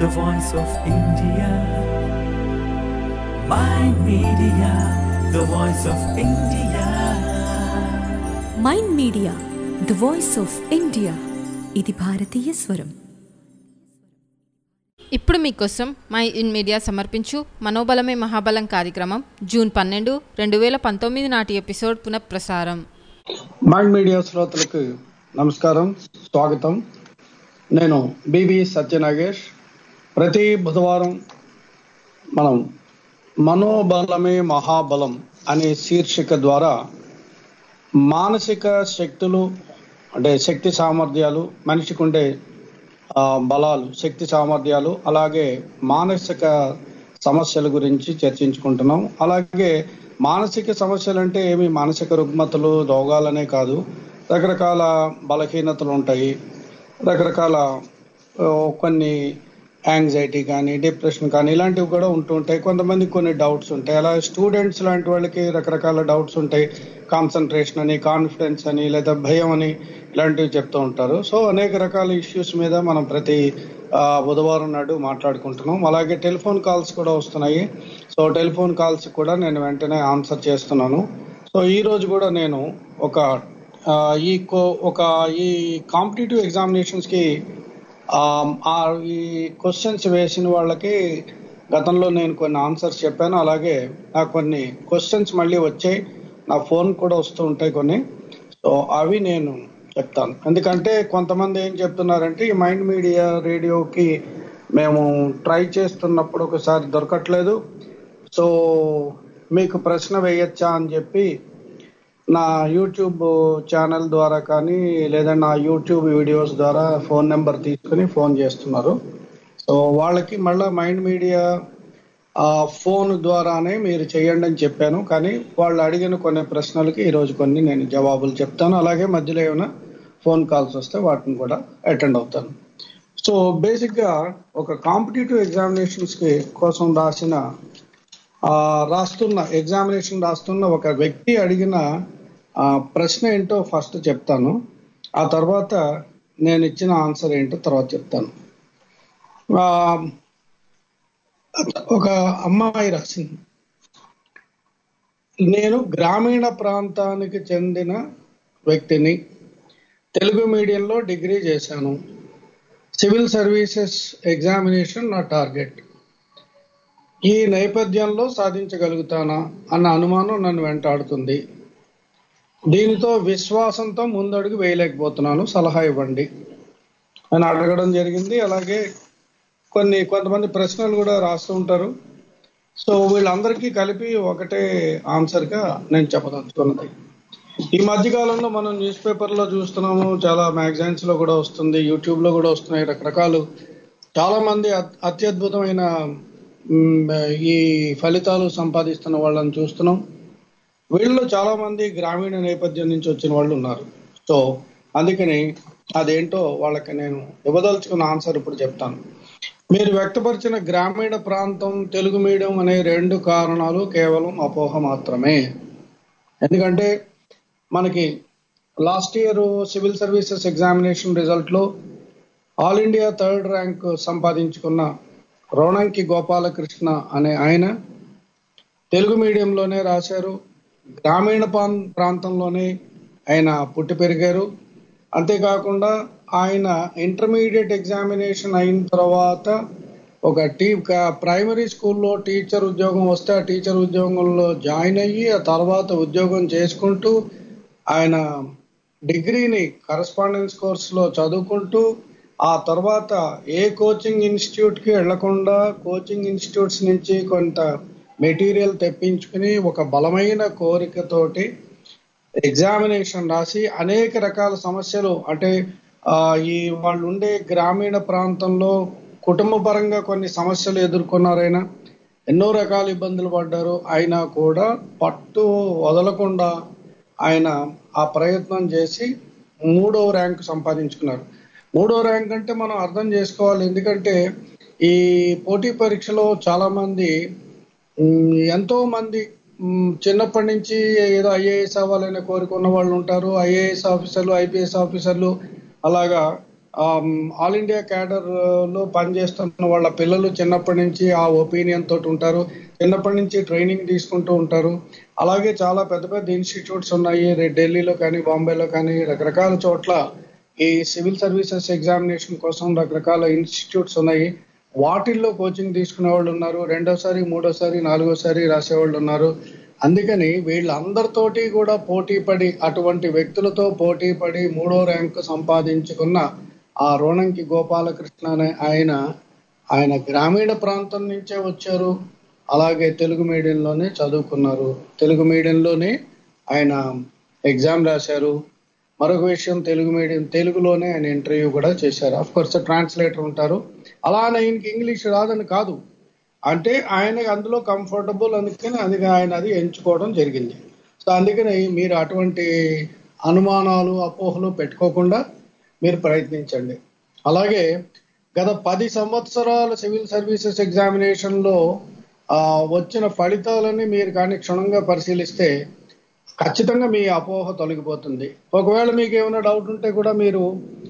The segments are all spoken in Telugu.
the voice of India. Mind Media, the voice of India. Mind media the voice of India. ఇది భారతీయ స్వరం. ఇప్పుడు మీకోసం మై ఇన్ మీడియా సమర్పించు మనోబలమే మహాబలం కార్యక్రమం జూన్ 12, 2019 నాటి ఎపిసోడ్ పునఃప్రసారం. మైండ్ మీడియా శ్రోతలకు నమస్కారం, స్వాగతం. నేను బిబి సత్యనాగేష్. ప్రతి బుధవారం మనం మనోబలమే మహాబలం అనే శీర్షిక ద్వారా మానసిక శక్తులు అంటే శక్తి సామర్థ్యాలు, మనిషికి ఉండే బలాలు, శక్తి సామర్థ్యాలు, అలాగే మానసిక సమస్యల గురించి చర్చించుకుంటున్నాం. అలాగే మానసిక సమస్యలు అంటే ఏమి మానసిక రుగ్మతలు, రోగాలనే కాదు, రకరకాల బలహీనతలు ఉంటాయి, రకరకాల కొన్ని యాంగ్జైటీ కానీ, డిప్రెషన్ కానీ ఇలాంటివి కూడా ఉంటూ ఉంటాయి. కొంతమందికి కొన్ని డౌట్స్ ఉంటాయి. అలా స్టూడెంట్స్ లాంటి వాళ్ళకి రకరకాల డౌట్స్ ఉంటాయి. కాన్సన్ట్రేషన్ అని, కాన్ఫిడెన్స్ అని, లేదా భయం అని ఇలాంటివి చెప్తూ ఉంటారు. సో అనేక రకాల ఇష్యూస్ మీద మనం ప్రతి బుధవారం నాడు మాట్లాడుకుంటున్నాం. అలాగే టెలిఫోన్ కాల్స్ కూడా వస్తున్నాయి. సో టెలిఫోన్ కాల్స్ కూడా నేను వెంటనే ఆన్సర్ చేస్తున్నాను. సో ఈ రోజు కూడా నేను ఈ కాంపిటేటివ్ ఎగ్జామినేషన్స్ కి ఈ క్వశ్చన్స్ వేసిన వాళ్ళకి గతంలో నేను కొన్ని ఆన్సర్స్ చెప్పాను. అలాగే నాకు కొన్ని క్వశ్చన్స్ మళ్ళీ వచ్చాయి, నా ఫోన్ కూడా వస్తూ ఉంటాయి కొన్ని. సో అవి నేను చెప్తాను. ఎందుకంటే కొంతమంది ఏం చెప్తున్నారంటే, ఈ మైండ్ మీడియా రేడియోకి మేము ట్రై చేస్తున్నప్పుడు ఒకసారి దొరకట్లేదు, సో మీకు ప్రశ్న వేయచ్చా అని చెప్పి నా యూట్యూబ్ ఛానల్ ద్వారా కానీ, లేదా నా యూట్యూబ్ వీడియోస్ ద్వారా ఫోన్ నెంబర్ తీసుకుని ఫోన్ చేస్తున్నారు. సో వాళ్ళకి మళ్ళీ మైండ్ మీడియా ఫోన్ ద్వారానే మీరు చేయండి అని చెప్పాను. కానీ వాళ్ళు అడిగిన కొన్ని ప్రశ్నలకి ఈరోజు కొన్ని నేను జవాబులు చెప్తాను. అలాగే మధ్యలో ఏమైనా ఫోన్ కాల్స్ వస్తే వాటిని కూడా అటెండ్ అవుతాను. సో బేసిక్గా ఒక కాంపిటేటివ్ ఎగ్జామినేషన్స్ కోసం ఎగ్జామినేషన్ రాస్తున్న ఒక వ్యక్తి అడిగిన ప్రశ్న ఏంటో ఫస్ట్ చెప్తాను. ఆ తర్వాత నేను ఇచ్చిన ఆన్సర్ ఏంటో తర్వాత చెప్తాను. ఒక అమ్మాయి రాసింది, నేను గ్రామీణ ప్రాంతానికి చెందిన వ్యక్తిని, తెలుగు మీడియంలో డిగ్రీ చేశాను, సివిల్ సర్వీసెస్ ఎగ్జామినేషన్ నా టార్గెట్, ఈ నేపథ్యంలో సాధించగలుగుతానా అన్న అనుమానం నన్ను వెంటాడుతుంది, దీనితో విశ్వాసంతో ముందడుగు వేయలేకపోతున్నాను, సలహా ఇవ్వండి అని అడగడం జరిగింది. అలాగే కొంతమంది ప్రశ్నలు కూడా రాస్తూ ఉంటారు. సో వీళ్ళందరికీ కలిపి ఒకటే ఆన్సర్గా నేను చెప్పదలుచుకున్నది. ఈ మధ్యకాలంలో మనం న్యూస్ పేపర్లో చూస్తున్నాము, చాలా మ్యాగజైన్స్ లో కూడా వస్తుంది, యూట్యూబ్ లో కూడా వస్తున్నాయి. రకరకాలు చాలా మంది అత్యద్భుతమైన ఈ ఫలితాలు సంపాదిస్తున్న వాళ్ళని చూస్తున్నాం. వీళ్ళు చాలా మంది గ్రామీణ నేపథ్యం నుంచి వచ్చిన వాళ్ళు ఉన్నారు. సో అందుకని అదేంటో వాళ్ళకి నేను ఇవ్వదలుచుకున్న ఆన్సర్ ఇప్పుడు చెప్తాను. మీరు వ్యక్తపరిచిన గ్రామీణ ప్రాంతం, తెలుగు మీడియం అనే రెండు కారణాలు కేవలం అపోహ మాత్రమే. ఎందుకంటే మనకి last year civil services examination రిజల్ట్లో ఆల్ ఇండియా 3rd ర్యాంక్ సంపాదించుకున్న రోణంకి గోపాలకృష్ణ అనే ఆయన తెలుగు మీడియంలోనే రాశారు, గ్రామీణ ప్రాంతంలోనే ఆయన పుట్టి పెరిగారు. అంతేకాకుండా ఆయన ఇంటర్మీడియట్ ఎగ్జామినేషన్ అయిన తర్వాత ఒక ప్రైమరీ స్కూల్లో టీచర్ ఉద్యోగం వస్తే ఆ టీచర్ ఉద్యోగంలో జాయిన్ అయ్యి ఆ తర్వాత ఉద్యోగం చేసుకుంటూ ఆయన డిగ్రీని కరస్పాండెన్స్ కోర్సులో చదువుకుంటూ ఆ తర్వాత ఏ కోచింగ్ ఇన్స్టిట్యూట్కి వెళ్లకుండా కోచింగ్ ఇన్స్టిట్యూట్స్ నుంచి కొంత మెటీరియల్ తెప్పించుకుని ఒక బలమైన కోరికతోటి ఎగ్జామినేషన్ రాసి అనేక రకాల సమస్యలు, అంటే ఈ వాళ్ళు ఉండే గ్రామీణ ప్రాంతంలో కుటుంబ పరంగా కొన్ని సమస్యలు ఎదుర్కొన్నారైనా, ఎన్నో రకాల ఇబ్బందులు పడ్డారు. అయినా కూడా పట్టు వదలకుండా ఆయన ఆ ప్రయత్నం చేసి 3వ ర్యాంక్ సంపాదించుకున్నారు. 3వ ర్యాంక్ అంటే మనం అర్థం చేసుకోవాలి. ఎందుకంటే ఈ పోటీ పరీక్షలో చాలా మంది, ఎంతో మంది చిన్నప్పటి నుంచి ఏదో ఐఏఎస్ అవ్వాలనే కోరిక ఉన్న వాళ్ళు ఉంటారు. ఐఏఎస్ ఆఫీసర్లు, ఐపీఎస్ ఆఫీసర్లు, అలాగా ఆల్ ఇండియా క్యాడర్ లో పనిచేస్తున్న వాళ్ళ పిల్లలు చిన్నప్పటి నుంచి ఆ ఒపీనియన్ తోటి ఉంటారు, చిన్నప్పటి నుంచి ట్రైనింగ్ తీసుకుంటూ ఉంటారు. అలాగే చాలా పెద్ద పెద్ద ఇన్స్టిట్యూట్స్ ఉన్నాయి, ఢిల్లీలో కానీ బాంబేలో కానీ రకరకాల చోట్ల ఈ సివిల్ సర్వీసెస్ ఎగ్జామినేషన్ కోసం రకరకాల ఇన్స్టిట్యూట్స్ ఉన్నాయి. వాటిల్లో కోచింగ్ తీసుకునే వాళ్ళు ఉన్నారు, రెండోసారి మూడోసారి నాలుగోసారి రాసేవాళ్ళు ఉన్నారు. అందుకని వీళ్ళందరితోటి కూడా పోటీ పడి, అటువంటి వ్యక్తులతో పోటీ పడి 3వ ర్యాంకు సంపాదించుకున్న ఆ రోణంకి గోపాలకృష్ణ అనే ఆయన గ్రామీణ ప్రాంతం నుంచే వచ్చారు. అలాగే తెలుగు మీడియంలోనే చదువుకున్నారు, తెలుగు మీడియంలోనే ఆయన ఎగ్జామ్ రాశారు. మరొక విషయం, తెలుగులోనే ఆయన ఇంటర్వ్యూ కూడా చేశారు. ఆఫ్ కోర్స్ ట్రాన్స్లేటర్ ఉంటారు. అలా ఆయనకి ఇంగ్లీష్ రాదని కాదు, అంటే ఆయనకి అందులో కంఫర్టబుల్, అందుకని ఆయన అది ఎంచుకోవడం జరిగింది. సో అందుకని మీరు అటువంటి అనుమానాలు అపోహలు పెట్టుకోకుండా మీరు ప్రయత్నించండి. అలాగే గత 10 సంవత్సరాల సివిల్ సర్వీసెస్ ఎగ్జామినేషన్లో వచ్చిన ఫలితాలని మీరు కానీ క్షుణ్ణంగా పరిశీలిస్తే ఖచ్చితంగా మీ అపోహ తొలగిపోతుంది. ఒకవేళ మీకు ఏమైనా డౌట్ ఉంటే కూడా మీరు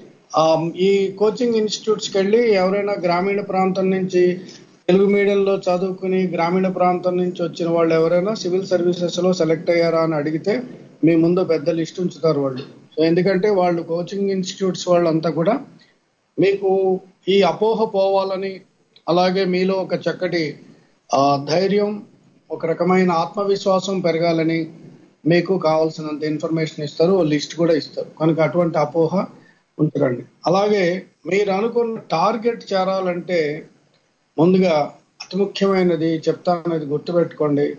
ఈ కోచింగ్ ఇన్స్టిట్యూట్స్కి వెళ్ళి ఎవరైనా గ్రామీణ ప్రాంతం నుంచి తెలుగు మీడియంలో చదువుకుని గ్రామీణ ప్రాంతం నుంచి వచ్చిన వాళ్ళు ఎవరైనా సివిల్ సర్వీసెస్ లో సెలెక్ట్ అయ్యారా అని అడిగితే మీ ముందు పెద్ద లిస్ట్ ఉంచుతారు వాళ్ళు. సో ఎందుకంటే వాళ్ళు కోచింగ్ ఇన్స్టిట్యూట్స్ వాళ్ళంతా కూడా మీకు ఈ అపోహ పోవాలని, అలాగే మీలో ఒక చక్కటి ధైర్యం, ఒక రకమైన ఆత్మవిశ్వాసం పెరగాలని మీకు కావాల్సినంత ఇన్ఫర్మేషన్ ఇస్తారు, లిస్ట్ కూడా ఇస్తారు. కనుక అటువంటి అపోహ ఉంచరండి. అలాగే మీరు అనుకున్న టార్గెట్ చేరాలంటే ముందుగా అతి ముఖ్యమైనది చెప్తానది గుర్తుపెట్టుకోండి,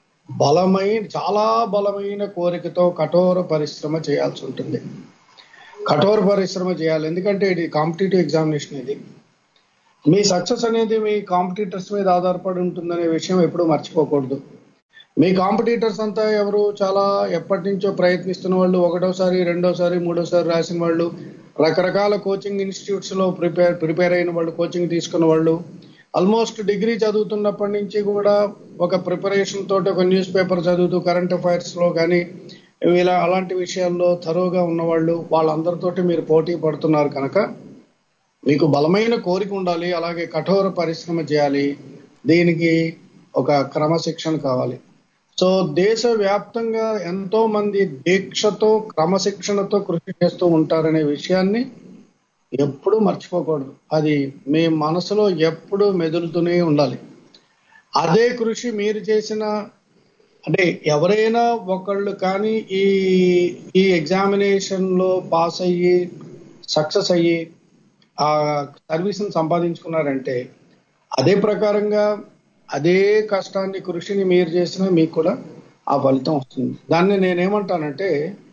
చాలా బలమైన కోరికతో కఠోర పరిశ్రమ చేయాల్సి ఉంటుంది. కఠోర పరిశ్రమ చేయాలి, ఎందుకంటే ఇది కాంపిటేటివ్ ఎగ్జామినేషన్. ఇది మీ సక్సెస్ అనేది మీ కాంపిటీటర్స్ మీద ఆధారపడి ఉంటుందనే విషయం ఎప్పుడూ మర్చిపోకూడదు. మీ కాంపిటీటర్స్ అంతా ఎవరు? చాలా ఎప్పటి నుంచో ప్రయత్నిస్తున్న వాళ్ళు, ఒకటోసారి రెండోసారి మూడోసారి రాసిన వాళ్ళు, రకరకాల కోచింగ్ ఇన్స్టిట్యూట్స్ లో ప్రిపేర్ అయిన వాళ్ళు, కోచింగ్ తీసుకున్న వాళ్ళు, ఆల్మోస్ట్ డిగ్రీ చదువుతున్నప్పటి నుంచి కూడా ఒక ప్రిపరేషన్ తోటి ఒక న్యూస్ పేపర్ చదువుతూ కరెంట్ అఫైర్స్ లో కానీ ఇలా అలాంటి విషయాల్లో థరోగా ఉన్నవాళ్ళు, వాళ్ళందరితోటి మీరు పోటీ పడుతున్నారు. కనుక మీకు బలమైన కోరిక ఉండాలి, అలాగే కఠోర పరిశ్రమ చేయాలి. దీనికి ఒక క్రమశిక్షణ కావాలి. సో దేశవ్యాప్తంగా ఎంతో మంది దీక్షతో క్రమశిక్షణతో కృషి చేస్తూ ఉంటారనే విషయాన్ని ఎప్పుడూ మర్చిపోకూడదు. అది మీ మనసులో ఎప్పుడూ మెదులుతూనే ఉండాలి. అదే కృషి మీరు చేసిన, అంటే ఎవరైనా ఒకళ్ళు కానీ ఈ ఎగ్జామినేషన్ లో పాస్ అయ్యి సక్సెస్ అయ్యి ఆ సర్వీస్ని సంపాదించుకున్నారంటే అదే ప్రకారంగా అదే కష్టాన్ని కృషిని మీరు చేసినా మీకు కూడా ఆ ఫలితం వస్తుంది. దాన్ని నేనేమంటానంటే,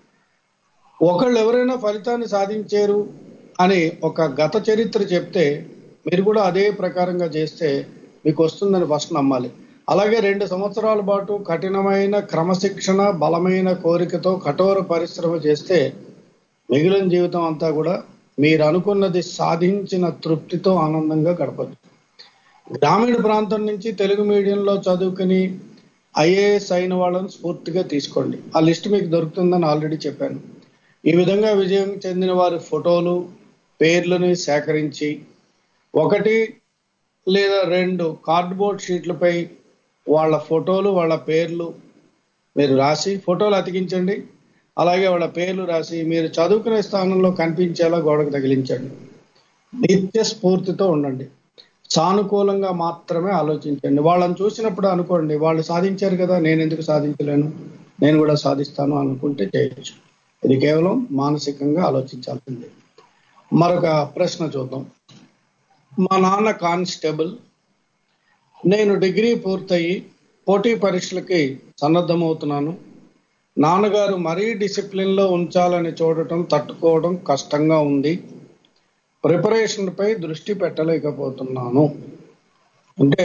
ఒకళ్ళు ఎవరైనా ఫలితాన్ని సాధించారు అని ఒక గత చరిత్ర చెప్తే మీరు కూడా అదే ప్రకారంగా చేస్తే మీకు వస్తుందని ఫస్ట్ నమ్మాలి. అలాగే 2 సంవత్సరాల పాటు కఠినమైన క్రమశిక్షణ, బలమైన కోరికతో కఠోర పరిశ్రమ చేస్తే మిగిలిన జీవితం అంతా కూడా మీరు అనుకున్నది సాధించిన తృప్తితో ఆనందంగా గడపచ్చు. గ్రామీణ ప్రాంతం నుంచి తెలుగు మీడియంలో చదువుకుని ఐఏఎస్ అయిన వాళ్ళని స్ఫూర్తిగా తీసుకోండి. ఆ లిస్ట్ మీకు దొరుకుతుందని ఆల్రెడీ చెప్పాను. ఈ విధంగా విజయం చెందిన వారి ఫోటోలు, పేర్లను సేకరించి 1 లేదా 2 కార్డ్బోర్డ్ షీట్లపై వాళ్ళ ఫోటోలు, వాళ్ళ పేర్లు మీరు రాసి ఫోటోలు అతికించండి. అలాగే వాళ్ళ పేర్లు రాసి మీరు చదువుకునే స్థానంలో కనిపించేలా గోడకు తగిలించండి. నిత్య స్ఫూర్తితో ఉండండి, సానుకూలంగా మాత్రమే ఆలోచించండి. వాళ్ళని చూసినప్పుడు అనుకోండి, వాళ్ళు సాధించారు కదా, నేను ఎందుకు సాధించలేను, నేను కూడా సాధిస్తాను అనుకుంటే చేయొచ్చు. ఇది కేవలం మానసికంగా ఆలోచించాల్సిందే. మరొక ప్రశ్న చూద్దాం. మా నాన్న కానిస్టేబుల్, నేను డిగ్రీ పూర్తయి పోటీ పరీక్షలకి సన్నద్ధమవుతున్నాను. నాన్నగారు మరీ డిసిప్లిన్లో ఉంచాలని చూడటం తట్టుకోవడం కష్టంగా ఉంది. ప్రిపరేషన్పై దృష్టి పెట్టలేకపోతున్నాను. అంటే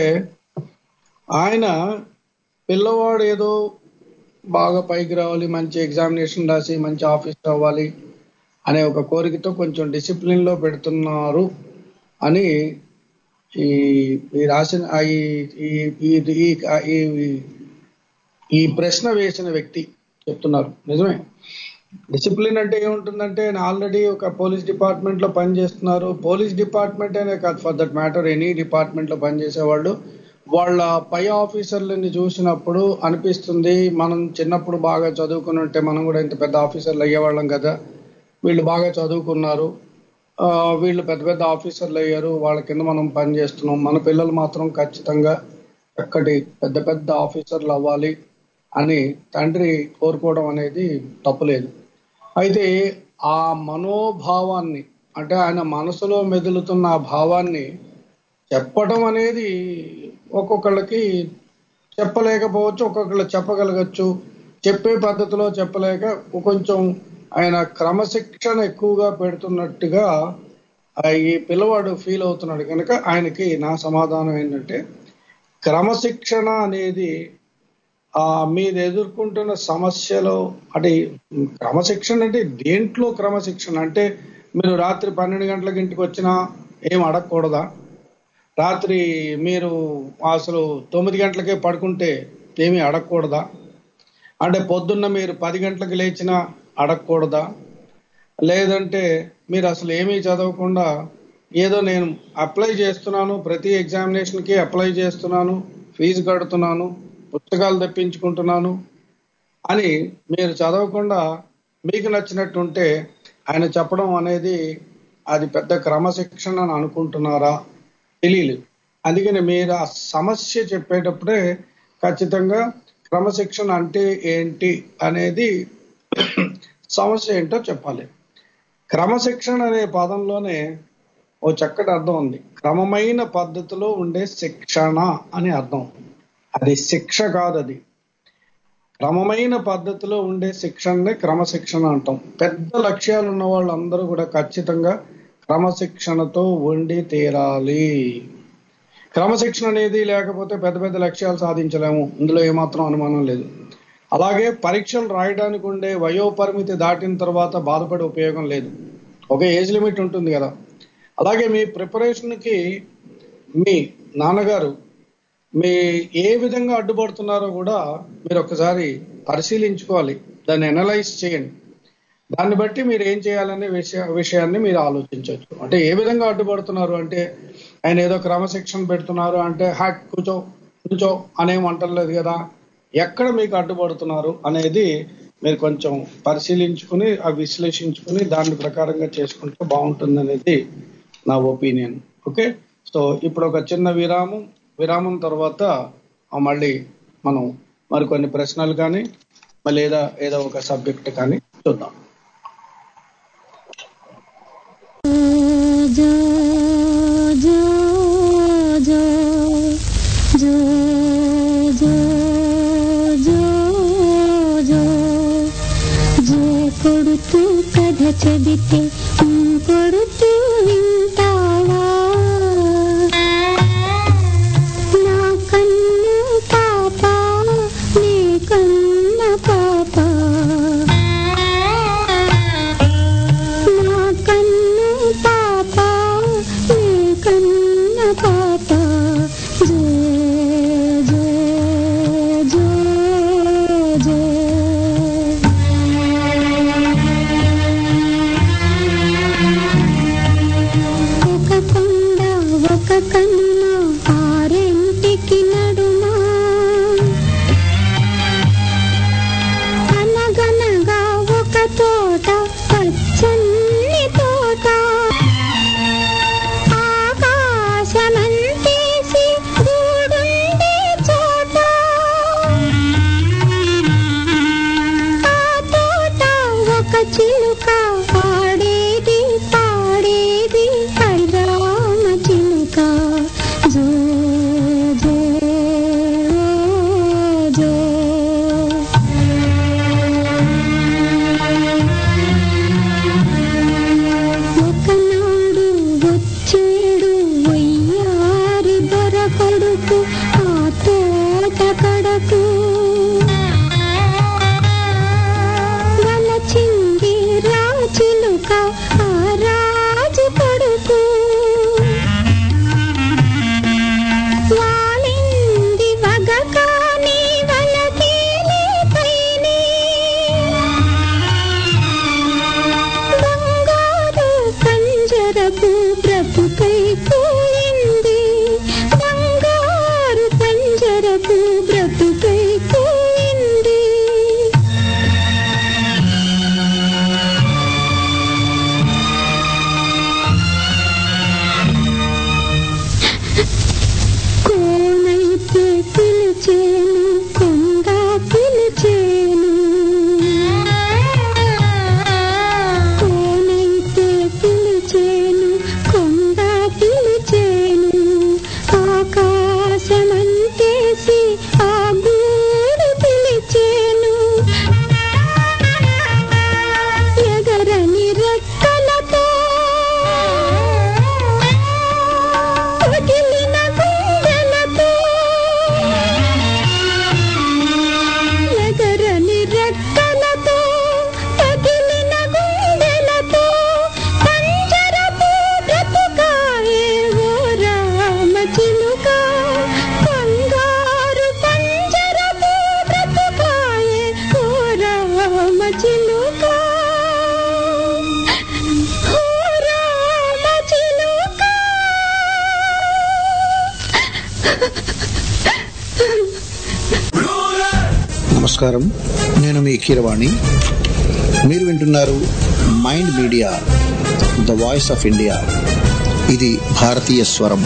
ఆయన పిల్లవాడు ఏదో బాగా పైకి రావాలి, మంచి ఎగ్జామినేషన్ రాసి మంచి ఆఫీసర్ అవ్వాలి అనే ఒక కోరికతో కొంచెం డిసిప్లిన్లో పెడుతున్నారు అని ఈ రాసిన ఈ ప్రశ్న వేసిన వ్యక్తి చెప్తున్నారు. నిజమే, డిసిప్లిన్ అంటే ఏముంటుందంటే ఆల్రెడీ ఒక పోలీస్ డిపార్ట్మెంట్లో పనిచేస్తున్నారు. పోలీస్ డిపార్ట్మెంట్ అనే కాదు, ఫర్ దట్ మ్యాటర్ ఎనీ డిపార్ట్మెంట్లో పనిచేసేవాళ్ళు వాళ్ళ పై ఆఫీసర్లని చూసినప్పుడు అనిపిస్తుంది, మనం చిన్నప్పుడు బాగా చదువుకుని ఉంటే మనం కూడా ఇంత పెద్ద ఆఫీసర్లు అయ్యేవాళ్ళం కదా, వీళ్ళు బాగా చదువుకున్నారు, వీళ్ళు పెద్ద పెద్ద ఆఫీసర్లు అయ్యారు, వాళ్ళ కింద మనం పని చేస్తున్నాం, మన పిల్లలు మాత్రం ఖచ్చితంగా చక్కటి పెద్ద పెద్ద ఆఫీసర్లు అవ్వాలి అని తండ్రి కోరుకోవడం అనేది తప్పులేదు. అయితే ఆ మనోభావాన్ని, అంటే ఆయన మనసులో మెదులుతున్న ఆ భావాన్ని చెప్పడం అనేది ఒక్కొక్కళ్ళకి చెప్పలేకపోవచ్చు, ఒక్కొక్కళ్ళు చెప్పగలగచ్చు. చెప్పే పద్ధతిలో చెప్పలేక కొంచెం ఆయన క్రమశిక్షణ ఎక్కువగా పెడుతున్నట్టుగా ఈ పిల్లవాడు ఫీల్ అవుతున్నాడు. కనుక ఆయనకి నా సమాధానం ఏంటంటే, క్రమశిక్షణ అనేది మీరు ఎదుర్కొంటున్న సమస్యలో, అంటే క్రమశిక్షణ అంటే దేంట్లో క్రమశిక్షణ అంటే, మీరు రాత్రి 12 గంటలకు ఇంటికి వచ్చినా ఏం అడగకూడదా? రాత్రి మీరు అసలు 9 గంటలకే పడుకుంటే ఏమీ అడగకూడదా? అంటే పొద్దున్న మీరు 10 గంటలకు లేచినా అడగకూడదా? లేదంటే మీరు అసలు ఏమీ చదవకుండా ఏదో నేను అప్లై చేస్తున్నాను, ప్రతి ఎగ్జామినేషన్కి అప్లై చేస్తున్నాను, ఫీజు కడుతున్నాను, పుస్తకాలు తెప్పించుకుంటున్నాను అని మీరు చదవకుండా మీకు నచ్చినట్టు ఉంటే ఆయన చెప్పడం అనేది అది పెద్ద క్రమశిక్షణ అని అనుకుంటున్నారా? తెలియలేదు. అందుకని మీరు ఆ సమస్య చెప్పేటప్పుడే ఖచ్చితంగా క్రమశిక్షణ అంటే ఏంటి అనేది సమస్య ఏంటో చెప్పాలి. క్రమశిక్షణ అనే పదంలోనే ఓ చక్కటి అర్థం ఉంది. క్రమమైన పద్ధతిలో ఉండే శిక్షణ అని అర్థం. అది శిక్ష కాదు, అది క్రమమైన పద్ధతిలో ఉండే శిక్షణనే క్రమశిక్షణ అంటాం. పెద్ద లక్ష్యాలు ఉన్న వాళ్ళందరూ కూడా ఖచ్చితంగా క్రమశిక్షణతో ఉండి తీరాలి. క్రమశిక్షణ అనేది లేకపోతే పెద్ద పెద్ద లక్ష్యాలు సాధించలేము, ఇందులో ఏమాత్రం అనుమానం లేదు. అలాగే పరీక్షలు రాయడానికి ఉండే వయోపరిమితి దాటిన తర్వాత బాధపడే ఉపయోగం లేదు. ఒక ఏజ్ లిమిట్ ఉంటుంది కదా. అలాగే మీ ప్రిపరేషన్కి మీ నాన్నగారు మీ ఏ విధంగా అడ్డుపడుతున్నారో కూడా మీరు ఒకసారి పరిశీలించుకోవాలి, దాన్ని అనలైజ్ చేయండి. దాన్ని బట్టి మీరు ఏం చేయాలనే విషయాన్ని మీరు ఆలోచించవచ్చు. అంటే ఏ విధంగా అడ్డుపడుతున్నారు అంటే, ఆయన ఏదో క్రమశిక్షణ పెడుతున్నారు అంటే హ్యాట్ కూర్చో అనేం అంటలేదు కదా. ఎక్కడ మీకు అడ్డుపడుతున్నారు అనేది మీరు కొంచెం పరిశీలించుకుని విశ్లేషించుకుని దాని ప్రకారంగా చేసుకుంటే బాగుంటుంది అనేది నా ఒపీనియన్. ఓకే, సో ఇప్పుడు ఒక చిన్న విరామం తర్వాత మళ్ళీ మనం మరికొన్ని ప్రశ్నలు కానీ మళ్ళీ ఏదో ఒక సబ్జెక్ట్ కానీ చూద్దాం. కొడుతూ కథ చెబితే కొడుతూ వింటావా, నా కన్ను పాప నీ కన్న పాప, నా కన్ను పాప నీ కన్న పాప, కన్నా ఆరింటికి నడుమా అనగనగా ఒక తోట, పచ్చని తోట, ఆకాశమంతేసి గూడుండే చోట, ఆ తోట ఒక చిలుక ఆడేది పాడేది హైరామ చిలుక, జో జో జో. ఒకనాడు వచ్చేడు వయ్యారి దొర కొడుకు ఆ తోట కడకు, వలచింది రాచిలుక ఆ రాజు కొడుకు, వాలింది వగ కాని వల తేలిపైనే, నమస్కారం, నేను మీ కీరవాణి. మీరు వింటున్నారు mind media, the voice of India. ఇది భారతీయ స్వరం.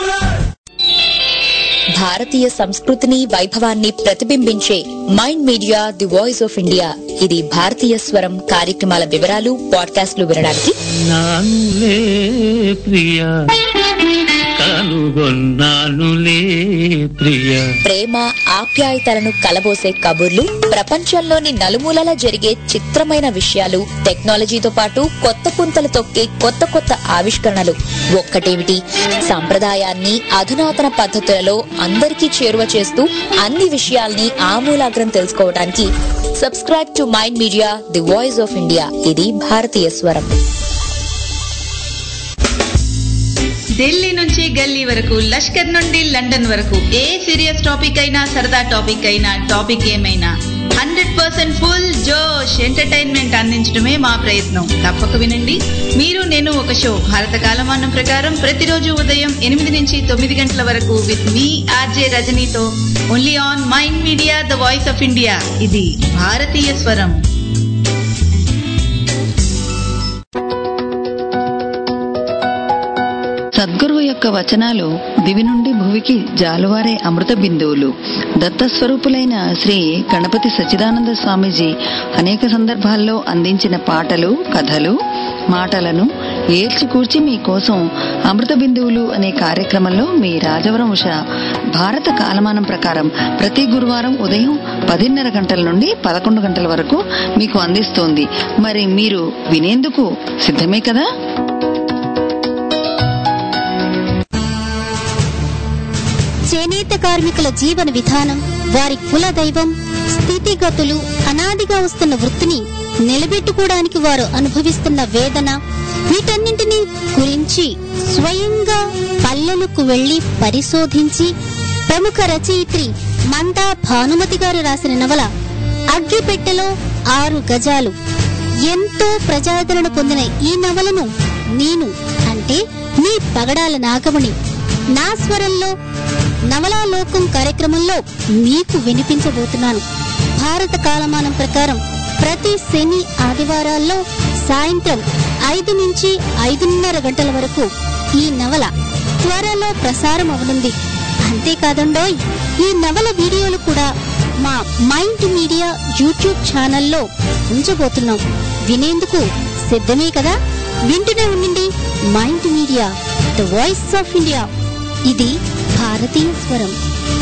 భారతీయ సంస్కృతిని, వైభవాన్ని ప్రతిబింబించే mind media, the voice of India. ఇది భారతీయ స్వరం కార్యక్రమాల వివరాలు, పాడ్కాస్ట్లు వినడానికి నానులే ప్రియా, కనుగొన్నానులే ప్రియా. ప్రేమ ఆప్యాయతలను కలబోసే కబుర్లు, ప్రపంచంలోని నలుమూలలా జరిగే చిత్రమైన విషయాలు, టెక్నాలజీతో పాటు కొత్త పుంతలు తొక్కే కొత్త కొత్త ఆవిష్కరణలు. ఒక్కటేమిటి, సంప్రదాయాన్ని అధునాతన పద్ధతులలో అందరికీ చేరువ చేస్తూ అన్ని విషయాల్ని ఆమూలాగ్రం తెలుసుకోవడానికి subscribe to mind media, the voice of India. ఇది భారతీయ స్వరం. ఢిల్లీ నుంచి గల్లీ వరకు, లష్కర్ నుండి లండన్ వరకు, ఏ సీరియస్ టాపిక్ అయినా సరదా టాపిక్ అయినా, టాపిక్ ఏమైనా 100% ఫుల్ జోష్ ఎంటర్టైన్మెంట్ అందించడమే మా ప్రయత్నం. తప్పక వినండి. మీరు నేను ఒక షో భారత కాలమానం ప్రకారం ప్రతిరోజు ఉదయం 8 నుంచి 9 గంటల వరకు విత్ మీ ఆర్జే రజనీతో, only on mind media, the voice of India. ఇది భారతీయ స్వరం. సద్గురువు యొక్క వచనాలు దివి నుండి భువికి జాలువారే అమృత బిందువులు. దత్తస్వరూపులైన శ్రీ గణపతి సచ్చిదానంద స్వామీజీ అనేక సందర్భాల్లో అందించిన పాటలు, కథలు, మాటలను ఏర్చికూర్చి మీకోసం అమృత బిందువులు అనే కార్యక్రమంలో మీ రాజవరం ఉష భారత కాలమానం ప్రకారం ప్రతి గురువారం ఉదయం 10:30 గంటల నుండి 11 గంటల వరకు మీకు అందిస్తోంది. మరి మీరు వినేందుకు సిద్ధమే కదా? చేనేత కార్మికుల జీవన విధానం, వారి కుల దైవం, స్థితిగతులు, అనాదిగా వస్తున్న వృత్తిని నిలబెట్టుకోవడానికి వారు అనుభవిస్తున్న వేదన, వీటన్నింటినీ గురించి స్వయంగా పల్లెలకు వెళ్లి పరిశోధించి ప్రముఖ రచయిత్రి మందా భానుమతి గారు రాసిన నవల అగ్గిపెట్టెలో 6 గజాలు ఎంతో ప్రజాదరణ పొందిన ఈ నవలను నేను అంటే మీ పగడాల నాగమణి నా స్వరంలో నవలాలోకం కార్యక్రమంలో మీకు వినిపించబోతున్నాను. భారత కాలమానం ప్రకారం ప్రతి శని, ఆదివారాల్లో సాయంత్రం 5 నుంచి 5:30 గంటల వరకు ఈ నవల త్వరలో ప్రసారం అవనుంది. అంతేకాదండోయ్, ఈ నవల వీడియోలు కూడా మా మైండ్ మీడియా యూట్యూబ్ ఛానల్లో ఉంచబోతున్నాం. వినేందుకు సిద్ధమే కదా? వింటూనే ఉండండి mind media, the voice of India. ఇది భారతీయ స్వరం.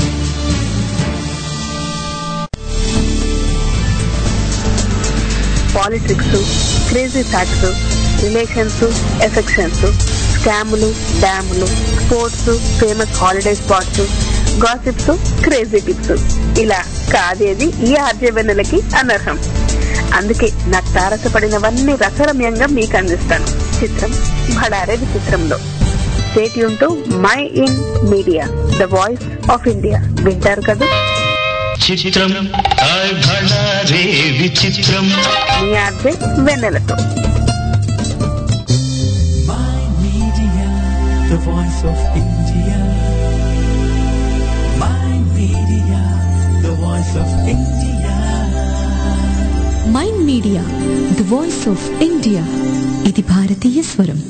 Politics, crazy facts, relations, affections, స్కాములు, డ్యాములు, sports, famous holiday spots, gossips, crazy tips, ఇలా కాదేది ఈ ఆర్జవెన్నెలకి అనర్హం. అందుకే నాకు తారసపడినవన్నీ రసరమ్యంగా మీకు అందిస్తాను. చిత్రం భడారే విచిత్రంలో. Stay tune to mind media, the voice of India. వింటారు కదా? చిత్రం భడారే విచిత్రం. మీ ఆర్జే వెన్నెలతో. The voice of India. Mind Media, the voice of India. Mind media, the voice of India. ఇది భారతీయ స్వరం.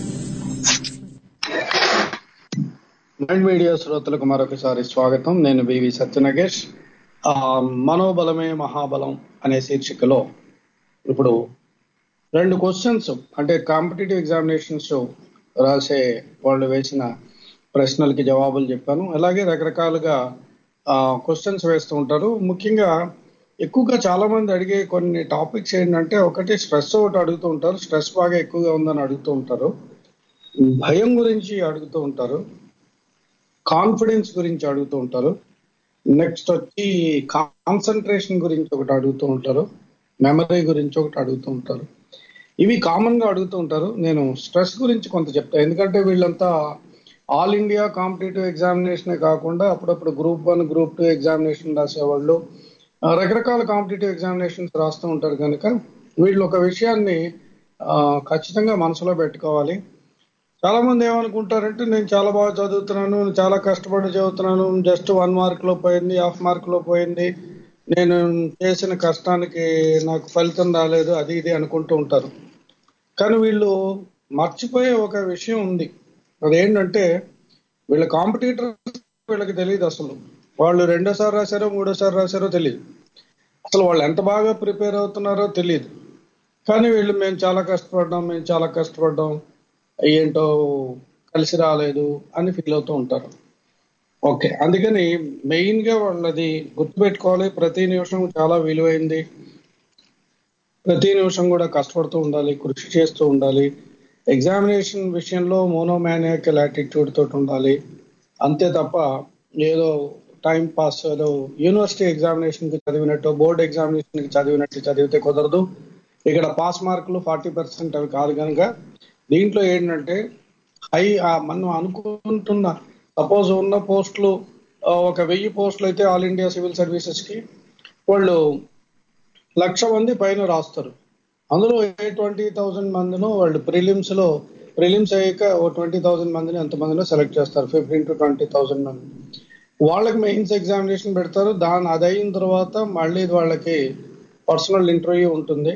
మైండ్ మీడియా శ్రోతలకు మరొకసారి స్వాగతం. నేను బివి సత్యనగేష్. మనోబలమే మహాబలం అనే శీర్షికలో ఇప్పుడు 2 క్వశ్చన్స్, అంటే కాంపిటేటివ్ ఎగ్జామినేషన్స్ రాసే వాళ్ళు వేసిన ప్రశ్నలకి జవాబులు చెప్పాను. అలాగే రకరకాలుగా క్వశ్చన్స్ వేస్తూ ఉంటారు. ముఖ్యంగా ఎక్కువగా చాలా మంది అడిగే కొన్ని టాపిక్స్ ఏంటంటే, ఒకటి స్ట్రెస్ ఒకటి అడుగుతూ ఉంటారు, స్ట్రెస్ బాగా ఎక్కువగా ఉందని అడుగుతూ ఉంటారు, భయం గురించి అడుగుతూ ఉంటారు, కాన్ఫిడెన్స్ గురించి అడుగుతూ ఉంటారు, నెక్స్ట్ వచ్చి కాన్సన్ట్రేషన్ గురించి ఒకటి అడుగుతూ ఉంటారు, మెమరీ గురించి ఒకటి అడుగుతూ ఉంటారు. ఇవి కామన్ గా అడుగుతూ ఉంటారు. నేను స్ట్రెస్ గురించి కొంత చెప్తాను, ఎందుకంటే వీళ్ళంతా ఆల్ ఇండియా కాంపిటేటివ్ ఎగ్జామినేషనే కాకుండా అప్పుడప్పుడు గ్రూప్ 1, గ్రూప్ 2 ఎగ్జామినేషన్ రాసేవాళ్ళు రకరకాల కాంపిటేటివ్ ఎగ్జామినేషన్స్ రాస్తూ ఉంటారు కనుక వీళ్ళు ఒక విషయాన్ని ఖచ్చితంగా మనసులో పెట్టుకోవాలి. చాలా మంది ఏమనుకుంటారంటే, నేను చాలా బాగా చదువుతున్నాను, చాలా కష్టపడి చదువుతున్నాను, జస్ట్ 1 మార్క్ లో పోయింది, హాఫ్ మార్క్ లో పోయింది, నేను చేసిన కష్టానికి నాకు ఫలితం రాలేదు, అది ఇది అనుకుంటూ ఉంటారు. కానీ వీళ్ళు మర్చిపోయే ఒక విషయం ఉంది. అదేంటంటే వీళ్ళ కాంపిటీటర్ వీళ్ళకి తెలియదు. అసలు వాళ్ళు రెండోసారి రాశారో మూడోసారి రాశారో తెలియదు. అసలు వాళ్ళు ఎంత బాగా ప్రిపేర్ అవుతున్నారో తెలియదు. కానీ వీళ్ళు మేము చాలా కష్టపడ్డాం ఏంటో కలిసి రాలేదు అని ఫీల్ అవుతూ ఉంటారు. ఓకే, అందుకని మెయిన్ గా వాళ్ళది గుర్తుపెట్టుకోవాలి. ప్రతి నిమిషం చాలా విలువైంది. ప్రతి నిమిషం కూడా కష్టపడుతూ ఉండాలి, కృషి చేస్తూ ఉండాలి. ఎగ్జామినేషన్ విషయంలో మోనోమానియాకల్ యాటిట్యూడ్ తోటి ఉండాలి. అంతే తప్ప ఏదో టైం పాస్, ఏదో యూనివర్సిటీ ఎగ్జామినేషన్ కి చదివినట్టు, బోర్డు ఎగ్జామినేషన్ కి చదివినట్టు చదివితే కుదరదు. ఇక్కడ పాస్ మార్కులు 40% అవి కాదు. కనుక దీంట్లో ఏంటంటే మనం అనుకుంటున్న సపోజ్ ఉన్న పోస్టులు ఒక 1000 పోస్టులు అయితే ఆల్ ఇండియా సివిల్ సర్వీసెస్ కి వాళ్ళు 1,00,000 మంది పైన రాస్తారు. అందులో 20,000 మందినో వాళ్ళు ప్రిలిమ్స్ అయ్యాక 20,000 మందిని ఎంతమందినో సెలెక్ట్ చేస్తారు. 15 to 20,000 మంది వాళ్ళకి మెయిన్స్ ఎగ్జామినేషన్ పెడతారు. అది అయిన తర్వాత మళ్ళీ వాళ్ళకి పర్సనల్ ఇంటర్వ్యూ ఉంటుంది.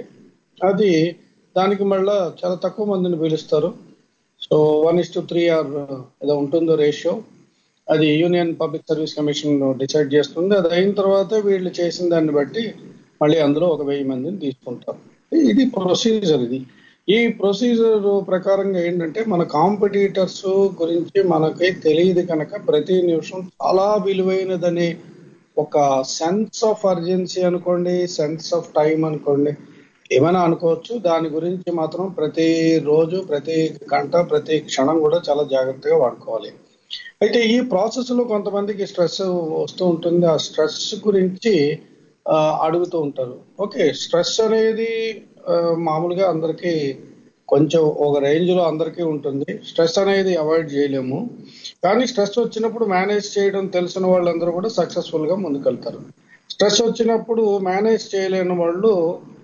దానికి మళ్ళీ చాలా తక్కువ మందిని పిలుస్తారు. సో 1:3 ఏదో ఉంటుందో రేషియో. అది union public service commission decide చేస్తుంది. అది అయిన తర్వాత వీళ్ళు చేసిన దాన్ని బట్టి మళ్ళీ అందులో ఒక 1000 మందిని తీసుకుంటారు. ఇది ప్రొసీజర్. ఈ ప్రొసీజర్ ప్రకారంగా ఏంటంటే మన కాంపిటీటర్స్ గురించి మనకి తెలియదు కనుక ప్రతి నిమిషం చాలా విలువైనదని ఒక సెన్స్ ఆఫ్ అర్జెన్సీ అనుకోండి, సెన్స్ ఆఫ్ టైం అనుకోండి, ఏమైనా అనుకోవచ్చు. దాని గురించి మాత్రం ప్రతి రోజు, ప్రతి గంట, ప్రతి క్షణం కూడా చాలా జాగ్రత్తగా వాడుకోవాలి. అయితే ఈ ప్రాసెస్ లో కొంతమందికి స్ట్రెస్ వస్తూ ఉంటుంది. ఆ స్ట్రెస్ గురించి అడుగుతూ ఉంటారు. ఓకే, స్ట్రెస్ అనేది మామూలుగా అందరికీ కొంచెం ఒక రేంజ్ లో అందరికీ ఉంటుంది. స్ట్రెస్ అనేది అవాయిడ్ చేయలేము. కానీ స్ట్రెస్ వచ్చినప్పుడు మేనేజ్ చేయడం తెలిసిన వాళ్ళందరూ కూడా సక్సెస్ఫుల్ గా ముందుకెళ్తారు. స్ట్రెస్ వచ్చినప్పుడు మేనేజ్ చేయలేని వాళ్ళు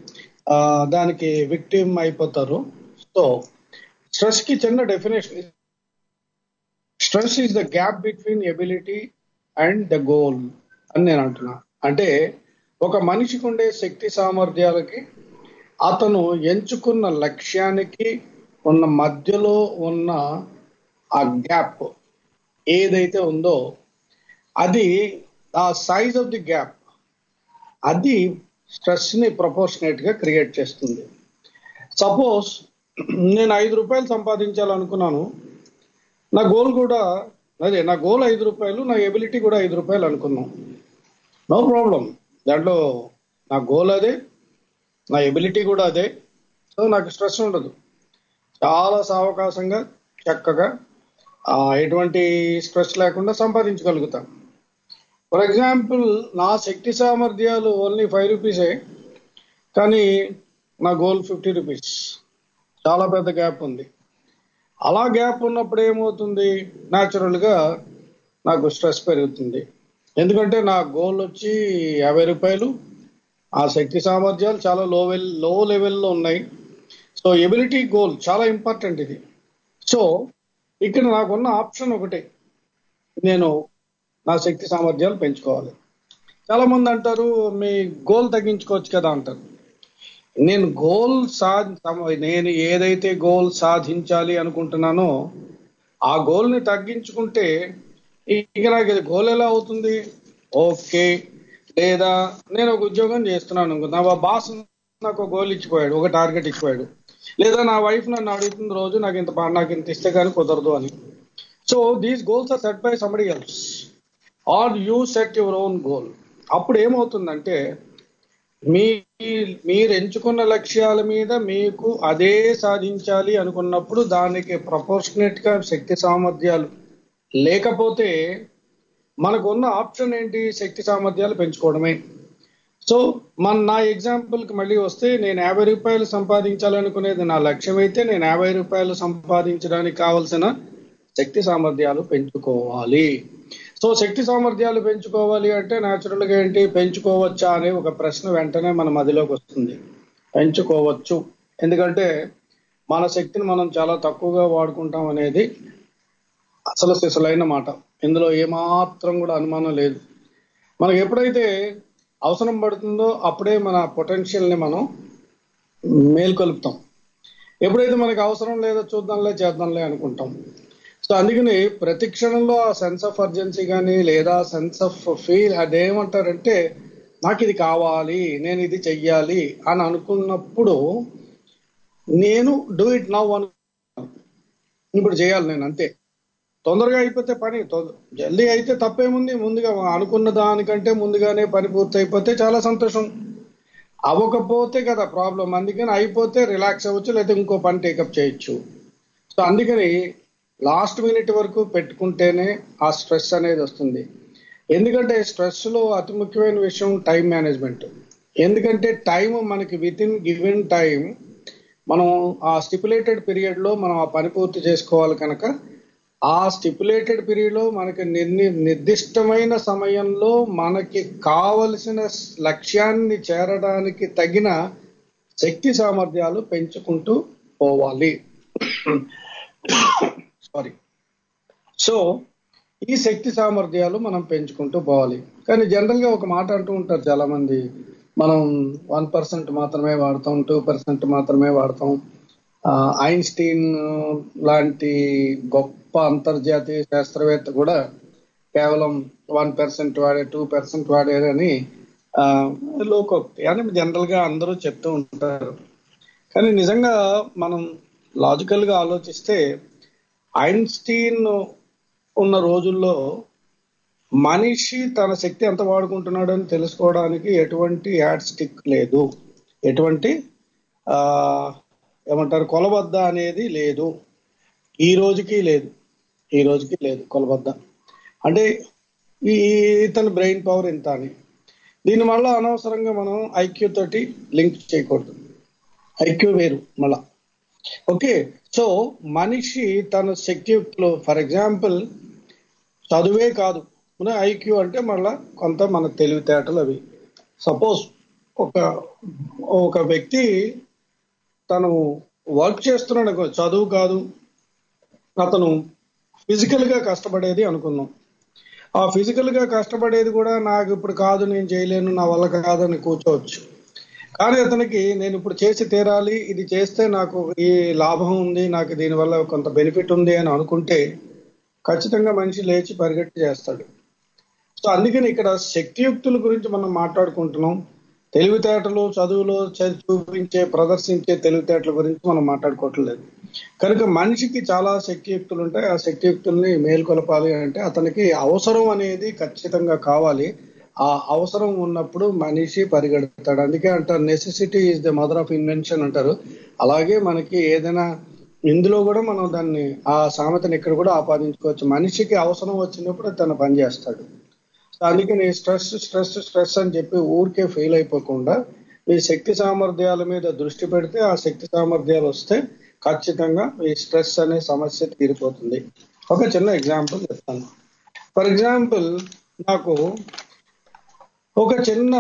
దానికి విక్టిమ్ అయిపోతారు. సో స్ట్రెస్ కి చిన్న definition. Stress is the gap between ability and the goal అని నేను అంటున్నా. అంటే ఒక మనిషికి ఉండే శక్తి సామర్థ్యాలకి అతను ఎంచుకున్న లక్ష్యానికి ఉన్న మధ్యలో ఉన్న ఆ గ్యాప్ ఏదైతే ఉందో అది, ఆ సైజ్ ఆఫ్ ది గ్యాప్, అది స్ట్రెస్ ని ప్రపోర్షనేట్ గా క్రియేట్ చేస్తుంది. సపోజ్ నేను 5 రూపాయలు సంపాదించాలనుకున్నాను. నా గోల్ కూడా అదే, నా గోల్ 5 రూపాయలు, నా ఎబిలిటీ కూడా 5 రూపాయలు అనుకున్నాం. No problem. దాంట్లో నా గోల్ అదే, నా ఎబిలిటీ కూడా అదే. సో నాకు స్ట్రెస్ ఉండదు. చాలా సావకాశంగా చక్కగా ఎటువంటి స్ట్రెస్ లేకుండా సంపాదించగలుగుతాను. ఫర్ ఎగ్జాంపుల్, నా శక్తి సామర్థ్యాలు ఓన్లీ 5 రూపీసే, కానీ నా గోల్ 50 రూపీస్. చాలా పెద్ద గ్యాప్ ఉంది. అలా గ్యాప్ ఉన్నప్పుడు ఏమవుతుంది, న్యాచురల్ గా నాకు స్ట్రెస్ పెరుగుతుంది. ఎందుకంటే నా గోల్ వచ్చి 50 రూపాయలు, ఆ శక్తి సామర్థ్యాలు చాలా లో లెవెల్లో ఉన్నాయి. సో ఎబిలిటీ, గోల్ చాలా ఇంపార్టెంట్ ఇది. సో ఇక్కడ నాకున్న ఆప్షన్ ఒకటే, నేను నా శక్తి సామర్థ్యాలు పెంచుకోవాలి. చాలా మంది అంటారు మీ గోల్ తగ్గించుకోవచ్చు కదా అంటారు. నేను ఏదైతే గోల్ సాధించాలి అనుకుంటున్నానో ఆ గోల్ ని తగ్గించుకుంటే ఇక నాకు ఇది గోల్ ఎలా అవుతుంది? ఓకే, లేదా నేను ఒక ఉద్యోగం చేస్తున్నాను, నా బాస్ నాకు ఒక గోల్ ఇచ్చిపోయాడు, ఒక టార్గెట్ ఇచ్చిపోయాడు, లేదా నా వైఫ్ నన్ను అడుగుతుంది రోజు నాకు ఇంత ఇస్తే కానీ కుదరదు అని. So these goals are set by somebody else or you set your own goal. అప్పుడు ఏమవుతుందంటే మీరు ఎంచుకున్న లక్ష్యాల మీద మీకు అదే సాధించాలి అనుకున్నప్పుడు దానికి ప్రపోర్షనేట్ గా శక్తి సామర్థ్యాలు లేకపోతే మనకున్న ఆప్షన్ ఏంటి? శక్తి సామర్థ్యాలు పెంచుకోవడమే. సో నా ఎగ్జాంపుల్ కి మళ్ళీ వస్తే, నేను 50 రూపాయలు సంపాదించాలనుకునేది నా లక్ష్యం అయితే నేను 50 రూపాయలు సంపాదించడానికి కావలసిన శక్తి సామర్థ్యాలు పెంచుకోవాలి. సో శక్తి సామర్థ్యాలు పెంచుకోవాలి అంటే న్యాచురల్ గా ఏంటి, పెంచుకోవచ్చా అనే ఒక ప్రశ్న వెంటనే మన మదిలోకి వస్తుంది. పెంచుకోవచ్చు, ఎందుకంటే మన శక్తిని మనం చాలా తక్కువగా వాడుకుంటాం అనేది అసలు సిసలైన మాట. ఇందులో ఏమాత్రం కూడా అనుమానం లేదు. మనకు ఎప్పుడైతే అవసరం పడుతుందో అప్పుడే మన పొటెన్షియల్ని మనం మేల్కొలుపుతాం. ఎప్పుడైతే మనకి అవసరం లేదో చూద్దాంలే చేద్దాంలే అనుకుంటాం. సో అందుకని ప్రతి క్షణంలో ఆ సెన్స్ ఆఫ్ అర్జెన్సీ కానీ లేదా సెన్స్ ఆఫ్ ఫీల్ అదేమంటారంటే నాకు ఇది కావాలి, నేను ఇది చెయ్యాలి అని అనుకున్నప్పుడు నేను డూ ఇట్ నౌ అని ఇప్పుడు చేయాలి నేను, అంతే. తొందరగా అయిపోతే పని జల్దీ అయితే తప్పేముంది, ముందుగా అనుకున్న దానికంటే ముందుగానే పని పూర్తి అయిపోతే చాలా సంతోషం. అవ్వకపోతే కదా ప్రాబ్లం. అందుకని అయిపోతే రిలాక్స్ అవ్వచ్చు, లేదా ఇంకో పని టేకప్ చేయొచ్చు. సో అందుకని లాస్ట్ మినిట్ వరకు పెట్టుకుంటేనే ఆ స్ట్రెస్ అనేది వస్తుంది. ఎందుకంటే స్ట్రెస్ లో అతి ముఖ్యమైన విషయం టైం మేనేజ్మెంట్. ఎందుకంటే టైం మనకి విత్ ఇన్ గివెన్ టైం మనం ఆ స్టిపులేటెడ్ పీరియడ్ లో మనం ఆ పని పూర్తి చేసుకోవాలి కనుక ఆ స్టిపులేటెడ్ పీరియడ్ లో మనకి నిర్దిష్టమైన సమయంలో మనకి కావలసిన లక్ష్యాన్ని చేరడానికి తగిన శక్తి సామర్థ్యాలు పెంచుకుంటూ పోవాలి. సారీ. సో ఈ శక్తి సామర్థ్యాలు మనం పెంచుకుంటూ పోవాలి. కానీ జనరల్ గా ఒక మాట అంటూ ఉంటారు చాలా మంది, మనం 1% మాత్రమే వాడతాం, 2% మాత్రమే వాడతాం. ఐన్స్టీన్ లాంటి గొప్ప అంతర్జాతీయ శాస్త్రవేత్త కూడా కేవలం 1% వాడే 2% వాడారని లోకోక్తి అని జనరల్ గా అందరూ చెప్తూ ఉంటారు. కానీ నిజంగా మనం లాజికల్ గా ఆలోచిస్తే ఐన్స్టీన్ ఉన్న రోజుల్లో మనిషి తన శక్తి ఎంత వాడుకుంటున్నాడు అని తెలుసుకోవడానికి ఎటువంటి యాడ్ స్టిక్ లేదు, ఎటువంటి ఏమంటారు కొలబద్ద అనేది లేదు. ఈ రోజుకి లేదు కొలబద్ద. అంటే ఇతని బ్రెయిన్ పవర్ ఇంత అని. దీనివల్ల అనవసరంగా మనం ఐక్యూ తోటి లింక్ చేయకూడదు. ఐక్యూ వేరు మళ్ళా. ఓకే. సో మనిషి తన శక్తియుక్తులు, ఫర్ ఎగ్జాంపుల్ చదువే కాదు, మన ఐక్యూ అంటే మళ్ళా కొంత మన తెలివితేటలు అవి. సపోజ్ ఒక వ్యక్తి తను వర్క్ చేస్తున్నాడు, చదువు కాదు, అతను ఫిజికల్ గా కష్టపడేది అనుకుందాం. ఆ ఫిజికల్ గా కష్టపడేది కూడా నాకు ఇప్పుడు కాదు, నేను చేయలేను, నా వల్ల కాదని కూర్చోవచ్చు. కానీ అతనికి నేను ఇప్పుడు చేసి తీరాలి, ఇది చేస్తే నాకు ఈ లాభం ఉంది, నాకు దీనివల్ల కొంత బెనిఫిట్ ఉంది అని అనుకుంటే ఖచ్చితంగా మనిషి లేచి పరిగెట్టి చేస్తాడు. సో అందుకని ఇక్కడ శక్తియుక్తుల గురించి మనం మాట్లాడుకుంటున్నాం. తెలివితేటలు చదువులో ప్రదర్శించే తెలివితేటల గురించి మనం మాట్లాడుకోవట్లేదు. కనుక మనిషికి చాలా శక్తియుక్తులు ఉంటాయి. ఆ శక్తియుక్తుల్ని మేల్కొలపాలి అంటే అతనికి అవసరం అనేది ఖచ్చితంగా కావాలి. ఆ అవసరం ఉన్నప్పుడు మనిషి పరిగెడతాడు. అందుకే అంటారు necessity is the mother of invention అంటారు. అలాగే మనకి ఏదైనా ఇందులో కూడా మనం దాన్ని ఆ సామెతను ఇక్కడ కూడా ఆపాదించుకోవచ్చు. మనిషికి అవసరం వచ్చినప్పుడు తను పని చేస్తాడు. సో అందుకని స్ట్రెస్ అని చెప్పి ఊరికే ఫెయిల్ అయిపోకుండా ఈ శక్తి సామర్థ్యాల మీద దృష్టి పెడితే ఆ శక్తి సామర్థ్యాలు వస్తే ఖచ్చితంగా ఈ స్ట్రెస్ అనే సమస్య తీరిపోతుంది. ఒక చిన్న ఎగ్జాంపుల్ చెప్తాను. ఫర్ ఎగ్జాంపుల్ నాకు ఒక చిన్న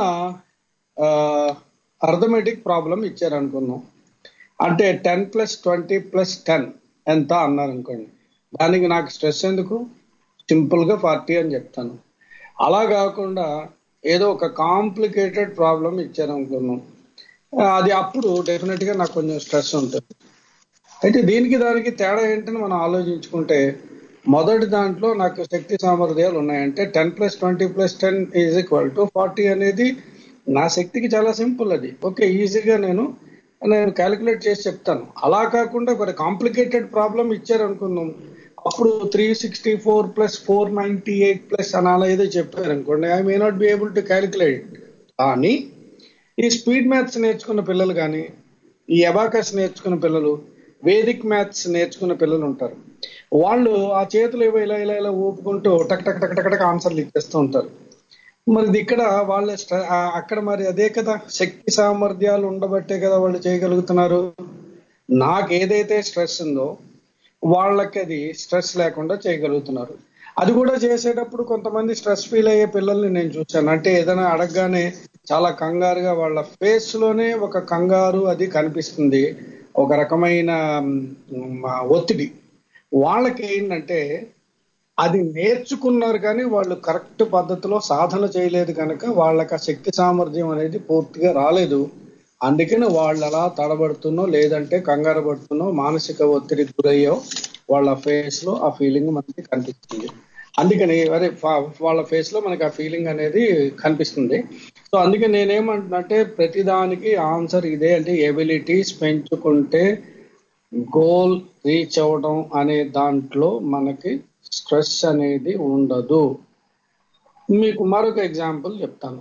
అర్థమెటిక్ ప్రాబ్లం ఇచ్చారనుకున్నాం. అంటే 10 + 20 + 10 ఎంత అన్నారు అనుకోండి. దానికి నాకు స్ట్రెస్ ఎందుకు? సింపుల్ గా 40 అని చెప్తాను. అలా కాకుండా ఏదో ఒక కాంప్లికేటెడ్ ప్రాబ్లం ఇచ్చారనుకున్నాం, అది అప్పుడు డెఫినెట్ గా నాకు కొంచెం స్ట్రెస్ ఉంటుంది. అయితే దీనికి దానికి తేడా ఏంటని మనం ఆలోచించుకుంటే మొదటి దాంట్లో నాకు శక్తి సామర్థ్యాలు ఉన్నాయంటే 10 + 20 + 10 = 40 అనేది నా శక్తికి చాలా సింపుల్. అది ఓకే, ఈజీగా నేను క్యాలిక్యులేట్ చేసి చెప్తాను. అలా కాకుండా ఒక కాంప్లికేటెడ్ ప్రాబ్లం ఇచ్చారనుకుందాం, అప్పుడు 364 + 498 అని అలా ఏదో చెప్పారు అనుకోండి, I may not be able to calculate. కానీ ఈ స్పీడ్ మ్యాథ్స్ నేర్చుకున్న పిల్లలు కానీ, ఈ అబాకస్ నేర్చుకున్న పిల్లలు, వేదిక్ మ్యాథ్స్ నేర్చుకున్న పిల్లలు ఉంటారు. వాళ్ళు ఆ చేతులు ఏవో ఇలా ఇలా ఇలా ఊపుకుంటూ టక్ టక్ టక్ టక్ టక్ ఆన్సర్లు ఇచ్చేస్తూ ఉంటారు. మరి ఇక్కడ వాళ్ళ అక్కడ మరి అదే కదా శక్తి సామర్థ్యాలు ఉండబట్టే కదా వాళ్ళు చేయగలుగుతున్నారు. నాకు ఏదైతే స్ట్రెస్ ఉందో వాళ్ళకి అది స్ట్రెస్ లేకుండా చేయగలుగుతున్నారు. అది కూడా చేసేటప్పుడు కొంతమంది స్ట్రెస్ ఫీల్ అయ్యే పిల్లల్ని నేను చూశాను. అంటే ఏదైనా అడగగానే చాలా కంగారుగా వాళ్ళ ఫేస్ లోనే ఒక కంగారు అది కనిపిస్తుంది, ఒక రకమైన ఒత్తిడి. వాళ్ళకి ఏంటంటే అది నేర్చుకున్నారు కానీ వాళ్ళు కరెక్ట్ పద్ధతిలో సాధన చేయలేదు కనుక వాళ్ళకి ఆ శక్తి సామర్థ్యం అనేది పూర్తిగా రాలేదు. అందుకని వాళ్ళు అలా తడబడుతున్నో లేదంటే కంగారు పడుతున్నో మానసిక ఒత్తిడి గురయ్యో వాళ్ళ ఫేస్ లో ఆ ఫీలింగ్ మనకి కనిపిస్తుంది. అందుకని వాళ్ళ ఫేస్ లో మనకి ఆ ఫీలింగ్ అనేది కనిపిస్తుంది. సో అందుకని నేనేమంటున్నట్టే ప్రతిదానికి ఆన్సర్ ఇదే, అంటే ఎబిలిటీస్ పెంచుకుంటే గోల్ రీచ్ అవ్వడం అనే దాంట్లో మనకి స్ట్రెస్ అనేది ఉండదు. మీకు మరొక ఎగ్జాంపుల్ చెప్తాను.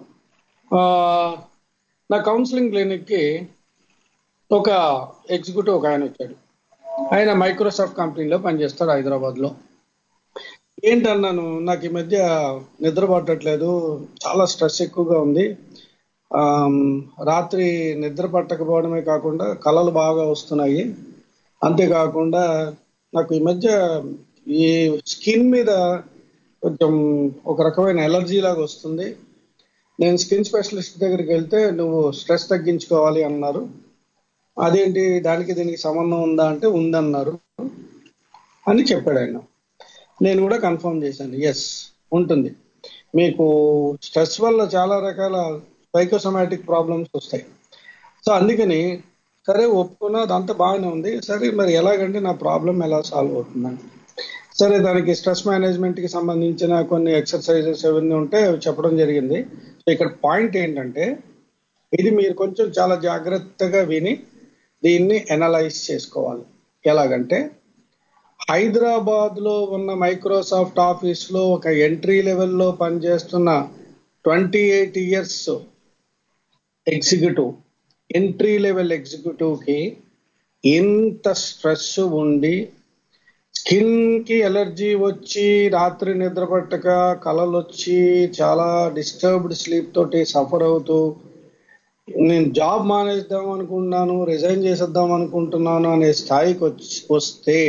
నా కౌన్సిలింగ్ క్లినిక్కి ఒక ఎగ్జిక్యూటివ్ ఒక ఆయన వచ్చాడు. ఆయన మైక్రోసాఫ్ట్ కంపెనీలో పనిచేస్తాడు హైదరాబాద్లో. ఏంటన్నాను, నాకు ఈ మధ్య నిద్ర పట్టట్లేదు, చాలా స్ట్రెస్ ఎక్కువగా ఉంది, రాత్రి నిద్ర పట్టకపోవడమే కాకుండా కళలు బాగా వస్తున్నాయి, అంతేకాకుండా నాకు ఈ మధ్య ఈ స్కిన్ మీద కొంచెం ఒక రకమైన ఎలర్జీ లాగా వస్తుంది, నేను స్కిన్ స్పెషలిస్ట్ దగ్గరికి వెళ్తే నువ్వు స్ట్రెస్ తగ్గించుకోవాలి అన్నారు. అదేంటి, దానికి దీనికి సంబంధం ఉందా అంటే ఉందన్నారు అని చెప్పాడు ఆయన. నేను కూడా కన్ఫర్మ్ చేశాను, ఎస్ ఉంటుంది, మీకు స్ట్రెస్ వల్ల చాలా రకాల సైకోసోమాటిక్ ప్రాబ్లమ్స్ వస్తాయి. సో అందుకని సరే ఒప్పుకున్నా, అదంతా బాగానే ఉంది, సరే మరి ఎలాగంటే నా ప్రాబ్లం ఎలా సాల్వ్ అవుతుందని. సరే దానికి స్ట్రెస్ మేనేజ్మెంట్కి సంబంధించిన కొన్ని ఎక్సర్సైజెస్ అవన్నీ ఉంటే అవి చెప్పడం జరిగింది. సో ఇక్కడ పాయింట్ ఏంటంటే, ఇది మీరు కొంచెం చాలా జాగ్రత్తగా విని దీన్ని అనలైజ్ చేసుకోవాలి. ఎలాగంటే, హైదరాబాద్ లో ఉన్న మైక్రోసాఫ్ట్ ఆఫీస్ లో ఒక ఎంట్రీ లెవెల్లో పనిచేస్తున్న 28 years executive, entry level executive కి ఇంత స్ట్రెస్ ఉండి, స్కిన్ కి ఎలర్జీ వచ్చి, రాత్రి నిద్ర పట్టక కలలు వచ్చి, చాలా డిస్టర్బ్డ్ స్లీప్ తోటి సఫర్ అవుతూ, నేను జాబ్ మానేద్దాం అనుకుంటున్నాను, రిజైన్ చేసేద్దాం అనుకుంటున్నాను అనే స్థాయికి వస్తే,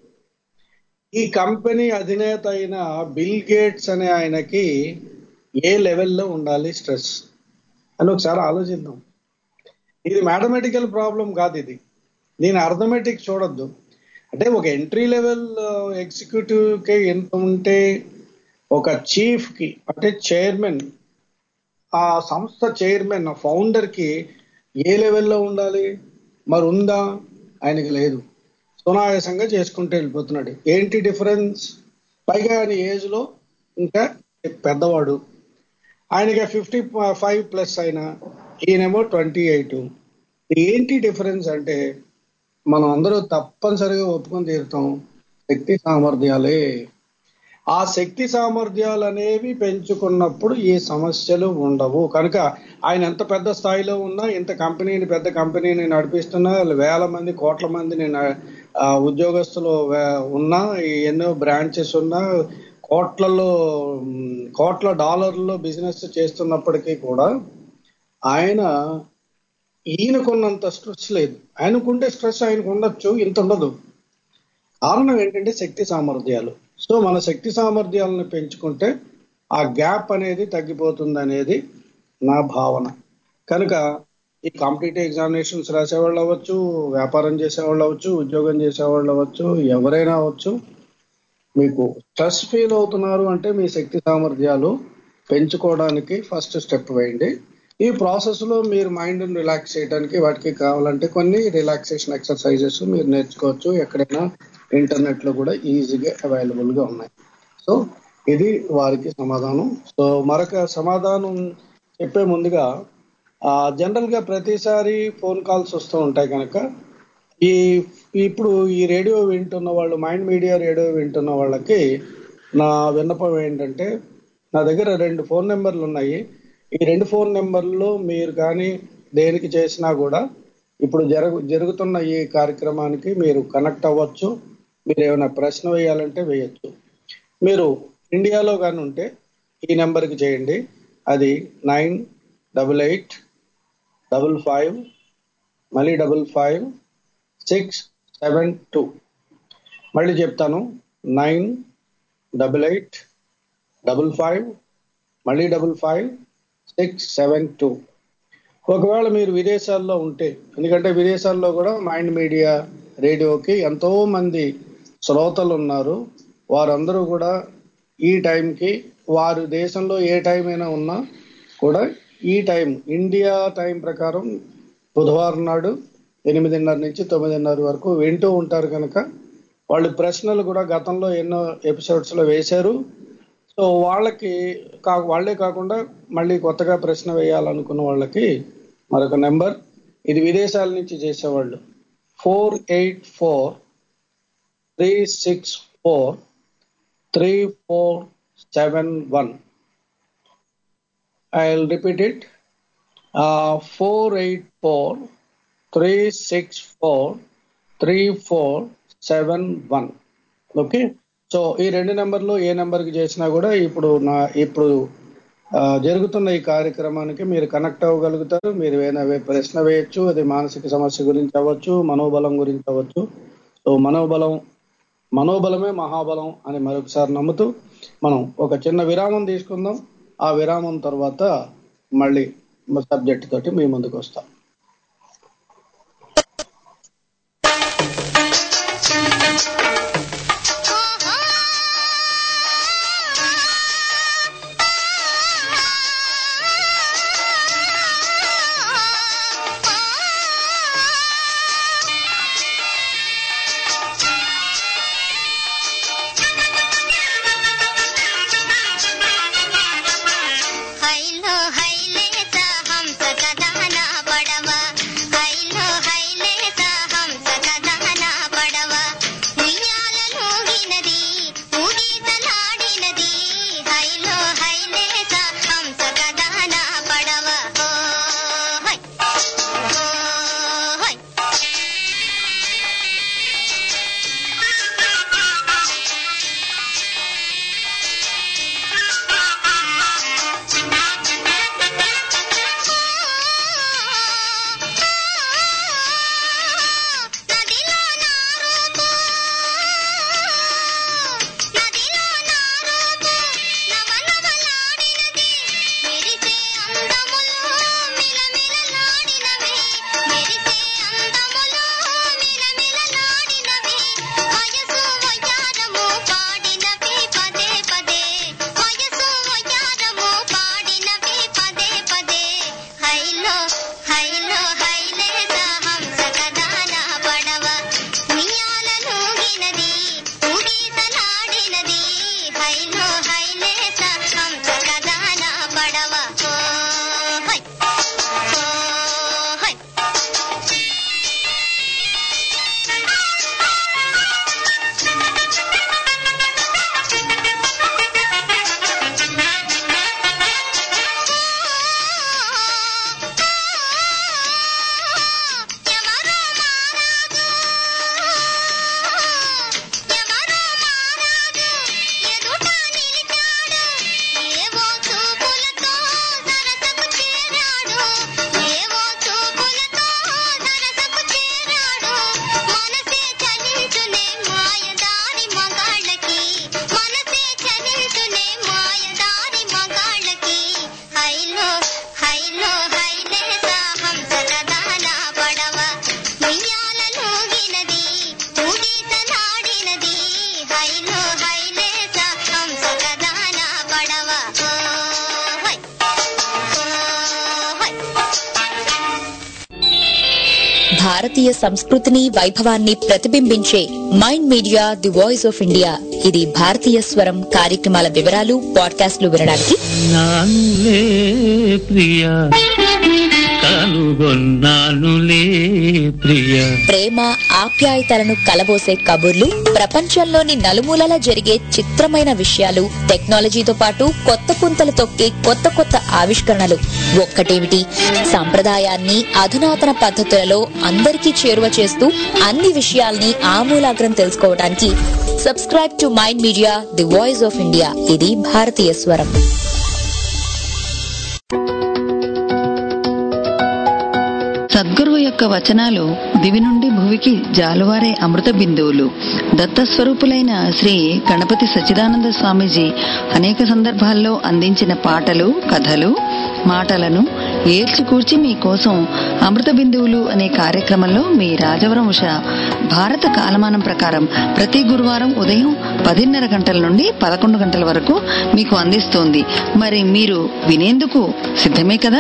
ఈ కంపెనీ అధినేత అయిన బిల్ గేట్స్ అనే ఆయనకి ఏ లెవెల్లో ఉండాలి స్ట్రెస్ అని ఒకసారి ఆలోచిద్దాం. ఇది మ్యాథమెటికల్ ప్రాబ్లం కాదు, ఇది దీని అర్థమెటిక్ చూడొద్దు. అంటే ఒక ఎంట్రీ లెవెల్ ఎగ్జిక్యూటివ్ కి ఎంత ఉంటే, ఒక చీఫ్ కి అంటే చైర్మన్, ఆ సంస్థ చైర్మన్ ఫౌండర్ కి ఏ లెవెల్లో ఉండాలి? మరి ఉందా? ఆయనకి లేదు, సునాయాసంగా చేసుకుంటూ వెళ్ళిపోతున్నాడు. ఏంటి డిఫరెన్స్? పైగా ఆయన ఏజ్ లో ఇంకా పెద్దవాడు, ఆయనకి 55+ అయినా, ఈయనేమో 28. ఏంటి డిఫరెన్స్ అంటే, మనం అందరూ తప్పనిసరిగా ఒప్పుకొని తీరుతాం, శక్తి సామర్థ్యాలే. ఆ శక్తి సామర్థ్యాలు అనేవి పెంచుకున్నప్పుడు ఈ సమస్యలు ఉండవు. కనుక ఆయన ఎంత పెద్ద స్థాయిలో ఉన్నా, ఇంత కంపెనీని, పెద్ద కంపెనీని నడిపిస్తున్నా, వేల మంది కోట్ల మందిని ఉద్యోగస్తులు ఉన్నా, ఎన్నో బ్రాంచెస్ ఉన్నా, కోట్ల డాలర్లలో బిజినెస్ చేస్తున్నప్పటికీ కూడా ఈయనకున్నంత స్ట్రెస్ లేదు. ఆయనకుండే స్ట్రెస్ ఆయనకు ఉండొచ్చు, ఇంత ఉండదు. కారణం ఏంటంటే శక్తి సామర్థ్యాలు. సో మన శక్తి సామర్థ్యాలను పెంచుకుంటే ఆ గ్యాప్ అనేది తగ్గిపోతుంది అనేది నా భావన. కనుక ఈ కాంపిటేటివ్ ఎగ్జామినేషన్స్ రాసేవాళ్ళు అవ్వచ్చు, వ్యాపారం చేసేవాళ్ళు అవ్వచ్చు, ఉద్యోగం చేసేవాళ్ళు అవ్వచ్చు, ఎవరైనా అవ్వచ్చు, మీకు స్ట్రెస్ ఫీల్ అవుతున్నారు అంటే మీ శక్తి సామర్థ్యాలు పెంచుకోవడానికి ఫస్ట్ స్టెప్ వేయండి. ఈ ప్రాసెస్ లో మీరు మైండ్ రిలాక్స్ చేయడానికి వాటికి కావాలంటే కొన్ని రిలాక్సేషన్ ఎక్సర్సైజెస్ మీరు నేర్చుకోవచ్చు. ఎక్కడైనా ఇంటర్నెట్ లో కూడా ఈజీగా అవైలబుల్ గా ఉన్నాయి. సో ఇది వారికి సమాధానం. సో మరొక సమాధానం చెప్పే ముందుగా, జనరల్ గా ప్రతిసారి ఫోన్ కాల్స్ వస్తూ ఉంటాయి కనుక ఇప్పుడు ఈ రేడియో వింటున్న వాళ్ళు, మైండ్ మీడియా రేడియో వింటున్న వాళ్ళకి నా విన్నపం ఏంటంటే, నా దగ్గర 2 ఫోన్ నెంబర్లు ఉన్నాయి. ఈ 2 ఫోన్ నెంబర్లు మీరు కానీ దేనికి చేసినా కూడా ఇప్పుడు జరుగుతున్న ఈ కార్యక్రమానికి మీరు కనెక్ట్ అవ్వచ్చు. మీరు ఏమైనా ప్రశ్న వేయాలంటే వేయచ్చు. మీరు ఇండియాలో కానీ ఉంటే ఈ నెంబర్కి చేయండి. అది 98855 మళ్ళీ 55672. మళ్ళీ చెప్తాను, 98855 మళ్ళీ 55672. ఒకవేళ మీరు విదేశాల్లో ఉంటే, ఎందుకంటే విదేశాల్లో కూడా మైండ్ మీడియా రేడియోకి ఎంతో మంది శ్రోతలు ఉన్నారు, వారందరూ కూడా ఈ టైంకి వారు దేశంలో ఏ టైం అయినా ఉన్నా కూడా ఈ టైం ఇండియా టైం ప్రకారం బుధవారం నాడు 8:30 నుంచి 9:30 వరకు వింటూ ఉంటారు కనుక వాళ్ళు ప్రశ్నలు కూడా గతంలో ఎన్నో ఎపిసోడ్స్లో వేశారు. సో వాళ్ళే కాకుండా మళ్ళీ కొత్తగా ప్రశ్న వేయాలనుకున్న వాళ్ళకి మరొక నెంబర్, ఇది విదేశాల నుంచి చేసేవాళ్ళు, 484-364-3471. I'll repeat it. 484-364-3471. Okay. So ఈ 2 నెంబర్లు ఏ నెంబర్కి చేసినా కూడా ఇప్పుడు జరుగుతున్న ఈ కార్యక్రమానికి మీరు కనెక్ట్ అవ్వగలుగుతారు. మీరు ఏదైనా ప్రశ్న వేయచ్చు. అది మానసిక సమస్య గురించి అవ్వచ్చు, మనోబలం గురించి అవ్వచ్చు. సో మనోబలమే మహాబలం అని మరొకసారి నమ్ముతూ మనం ఒక చిన్న విరామం తీసుకుందాం. ఆ విరామం తర్వాత మళ్ళీ సబ్జెక్ట్ తోటి మీ ముందుకు వస్తాం. భారతీయ సంస్కృతిని వైభవాన్ని ప్రతిబింబించే mind media the voice of India. ఇది భారతీయ స్వరం కార్యక్రమాల వివరాలు, పాడ్కాస్ట్లు వినడానికి నానులే ప్రియా కనుగొన్నానులే ప్రియా. ప్రేమ ఆప్యాయతలను కలబోసే కబుర్లు, ప్రపంచంలోని నలుమూలలా జరిగే చిత్రమైన విషయాలు, టెక్నాలజీతో పాటు కొత్త పుంతలు తొక్కే కొత్త కొత్త ఆవిష్కరణలు. ఒక్కటేమిటి, సంప్రదాయాన్ని అధునాతన పద్ధతులలో అందరికీ చేరువ చేస్తూ అన్ని విషయాల్ని ఆమూలాగ్రం తెలుసుకోవడానికి subscribe to mind media the voice of India. ఇది భారతీయ స్వరం. సద్గురువు యొక్క వచనాలు దివి నుండి భువికి జాలువారే అమృత బిందువులు. దత్తస్వరూపులైన శ్రీ గణపతి సచ్చిదానంద స్వామీజీ అనేక సందర్భాల్లో అందించిన పాటలు, కథలు, మాటలను ఏర్చికూర్చి మీకోసం అమృత బిందువులు అనే కార్యక్రమంలో మీ రాజవరం ఉష భారత కాలమానం ప్రకారం ప్రతి గురువారం ఉదయం 10:30 గంటల నుండి 11 గంటల వరకు మీకు అందిస్తోంది. మరి మీరు వినేందుకు సిద్ధమే కదా?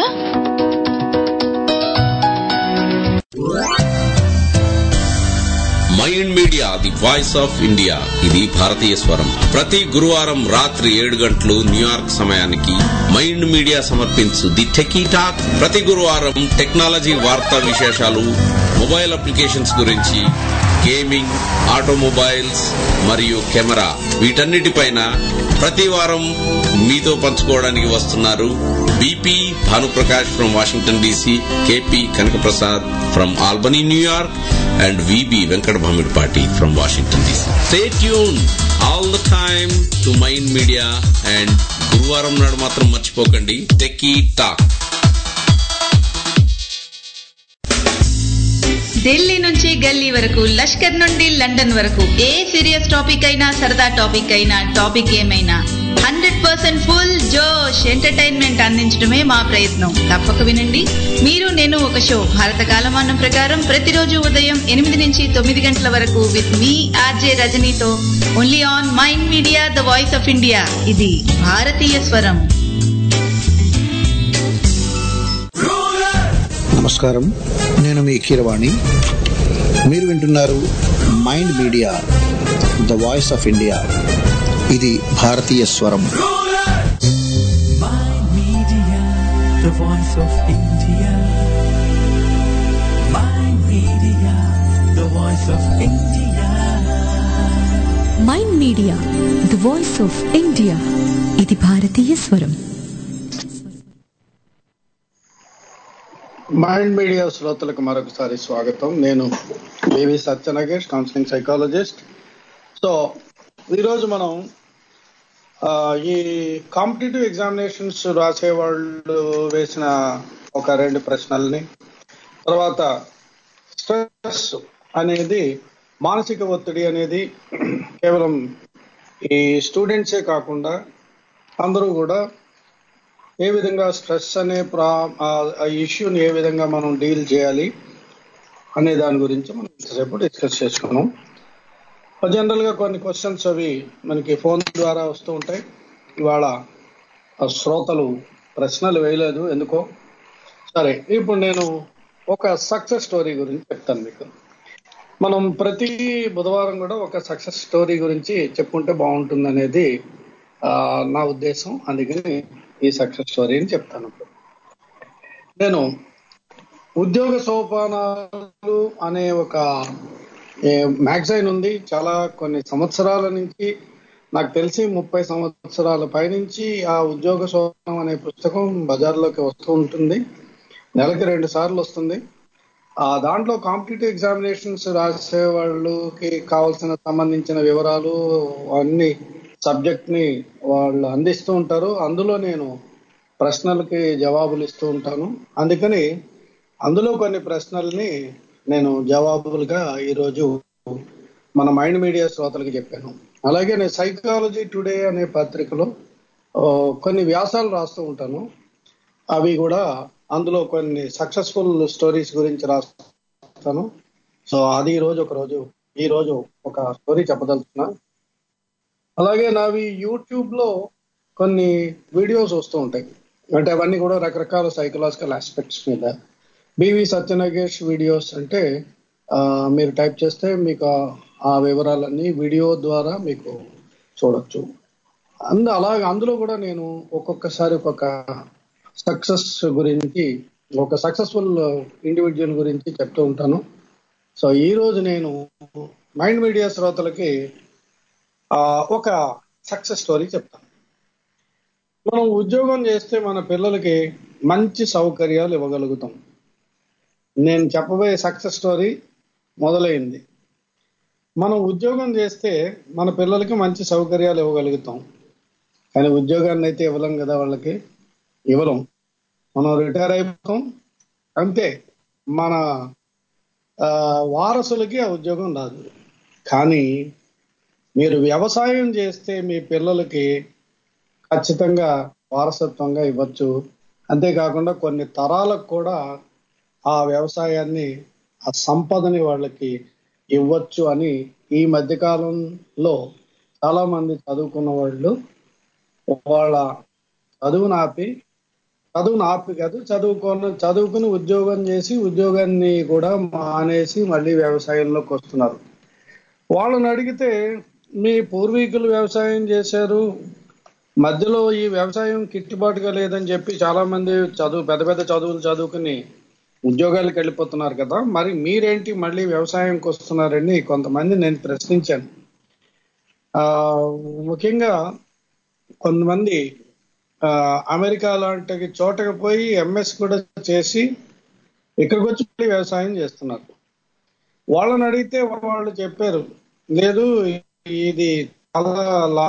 Mind media, the voice of India. ఇది భారతీయ స్వరం. ప్రతి గురువారం రాత్రి 7 గంటలు న్యూయార్క్ సమయానికి మైండ్ మీడియా సమర్పించు ది టెకీ టాక్. ప్రతి గురువారం టెక్నాలజీ వార్తా విశేషాలు, మొబైల్ అప్లికేషన్స్ గురించి, గేమింగ్, ఆటోమొబైల్స్ మరియు కెమెరా, వీటన్నిటిపైన ప్రతి వారం మీతో పంచుకోవడానికి వస్తున్నారు BP Bhanuprakash from Washington DC, KP Kanakaprasad from Albany New York, and VB Venkat Bhamirpati from Washington DC. Stay tuned all the time to Mind Media, and గురువారం నాడు మాత్రం మర్చిపోకండి టెకీ టాక్. ఢిల్లీ నుంచి గల్లీ వరకు, లష్కర్ నుండి లండన్ వరకు, ఏ సీరియస్ టాపిక్ అయినా సరదా టాపిక్ అయినా, టాపిక్ ఏమైనా 100% ఫుల్ జోష్ ఎంటర్టైన్మెంట్ అందించడమే మా ప్రయత్నం. తప్పక వినండి. మీరు నేను ఒక షో భారత కాలమానం ప్రకారం ప్రతిరోజు ఉదయం 8 నుంచి 9 గంటల వరకు విత్ మీ ఆర్జే రజనీతో only on mind media, the voice of India. ఇది భారతీయ స్వరం. నమస్కారం, నేను మీ కీరవాణి. మీరు వింటున్నారు mind media, the voice of India. ఇది భారతీయ స్వరం. Mind Media, the voice of India. Mind Media, the voice of India. Mind media, the voice of India. ఇది భారతీయ స్వరం. మైండ్ మీడియా శ్రోతలకు మరొకసారి స్వాగతం. నేను BV Satyanagesh, counselling psychologist. So ఈరోజు మనం ఈ కాంపిటేటివ్ ఎగ్జామినేషన్స్ రాసేవాళ్ళు వేసిన ఒక 2 ప్రశ్నల్ని, తర్వాత స్ట్రెస్ అనేది, మానసిక ఒత్తిడి అనేది కేవలం ఈ స్టూడెంట్సే కాకుండా అందరూ కూడా ఏ విధంగా స్ట్రెస్ అనే ఇష్యూని ఏ విధంగా మనం డీల్ చేయాలి అనే దాని గురించి మనం ఇంతసేపు డిస్కస్ చేసుకున్నాం. జనరల్గా కొన్ని క్వశ్చన్స్ అవి మనకి ఫోన్ ద్వారా వస్తూ ఉంటాయి. ఇవాళ శ్రోతలు ప్రశ్నలు వేయలేదు ఎందుకో. సరే, ఇప్పుడు నేను ఒక సక్సెస్ స్టోరీ గురించి చెప్తాను మీకు. మనం ప్రతి బుధవారం కూడా ఒక సక్సెస్ స్టోరీ గురించి చెప్పుకుంటే బాగుంటుంది అనేది నా ఉద్దేశం. అందుకని ఈ సక్సెస్ స్టోరీని చెప్తాను. నేను ఉద్యోగ సోపానాలు అనే ఒక మ్యాగజైన్ ఉంది. చాలా కొన్ని సంవత్సరాల నుంచి, నాకు తెలిసి 30 సంవత్సరాల పైనుంచి ఆ ఉద్యోగ సోపానం అనే పుస్తకం బజార్లోకి వస్తూ ఉంటుంది. నెలకి 2 సార్లు వస్తుంది. దాంట్లో కాంపిటేటివ్ ఎగ్జామినేషన్స్ రాసే వాళ్ళకి కావాల్సిన సంబంధించిన వివరాలు అన్ని సబ్జెక్ట్ ని వాళ్ళు అందిస్తూ ఉంటారు. అందులో నేను ప్రశ్నలకి జవాబులు ఇస్తూ ఉంటాను. అందుకని అందులో కొన్ని ప్రశ్నల్ని నేను జవాబులుగా ఈరోజు మన మైండ్ మీడియా శ్రోతలకి చెప్పాను. అలాగే నేను సైకాలజీ టుడే అనే పత్రికలో కొన్ని వ్యాసాలు రాస్తూ ఉంటాను. అవి కూడా అందులో కొన్ని సక్సెస్ఫుల్ స్టోరీస్ గురించి రాస్తాను. సో అది ఈ రోజు ఒక స్టోరీ చెప్పదలుచున్నా. అలాగే నావి యూట్యూబ్ లో కొన్ని వీడియోస్ వస్తూ ఉంటాయి. అంటే అవన్నీ కూడా రకరకాల సైకలాజికల్ ఆస్పెక్ట్స్ మీద. బివి సత్యనాగేష్ వీడియోస్ అంటే మీరు టైప్ చేస్తే మీకు ఆ వివరాలన్నీ వీడియో ద్వారా మీకు చూడొచ్చు. అందులో కూడా నేను ఒక్కొక్కసారి ఒక్కొక్క సక్సెస్ గురించి, ఒక సక్సెస్ఫుల్ ఇండివిజువల్ గురించి చెప్తూ ఉంటాను. సో ఈ రోజు నేను మైండ్ మీడియా శ్రోతలకి ఒక సక్సెస్ స్టోరీ చెప్తాను. మనం ఉద్యోగం చేస్తే మన పిల్లలకి మంచి సౌకర్యాలు ఇవ్వగలుగుతాం. నేను చెప్పబోయే సక్సెస్ స్టోరీ మొదలైంది. మనం ఉద్యోగం చేస్తే మన పిల్లలకి మంచి సౌకర్యాలు ఇవ్వగలుగుతాం, కానీ ఉద్యోగాన్ని అయితే ఇవ్వలేం కదా. వాళ్ళకి ఇవ్వలేం. మనం రిటైర్ అయిపోతాం అంతే. మన వారసులకి ఆ ఉద్యోగం రాదు. కానీ మీరు వ్యవసాయం చేస్తే మీ పిల్లలకి ఖచ్చితంగా వారసత్వంగా ఇవ్వచ్చు. అంతేకాకుండా కొన్ని తరాలకు కూడా ఆ వ్యవసాయాన్ని, ఆ సంపదని వాళ్ళకి ఇవ్వచ్చు అని ఈ మధ్యకాలంలో చాలా మంది చదువుకున్న వాళ్ళు వాళ్ళ చదువుకుని ఉద్యోగం చేసి ఉద్యోగాన్ని కూడా మానేసి మళ్ళీ వ్యవసాయంలోకి వస్తున్నారు. వాళ్ళని అడిగితే మీ పూర్వీకులు వ్యవసాయం చేశారు, మధ్యలో ఈ వ్యవసాయం గిట్టుబాటుగా లేదని చెప్పి చాలా మంది పెద్ద పెద్ద చదువులు చదువుకుని ఉద్యోగాలకు వెళ్ళిపోతున్నారు కదా, మరి మీరేంటి మళ్ళీ వ్యవసాయంకి వస్తున్నారని కొంతమంది నేను ప్రశ్నించాను. ముఖ్యంగా కొంతమంది అమెరికా లాంటి చోటకి పోయి ఎంఎస్ కూడా చేసి ఇక్కడికి వచ్చి మళ్ళీ వ్యవసాయం చేస్తున్నారు. వాళ్ళని అడిగితే వాళ్ళు చెప్పారు, లేదు ఇది చాలా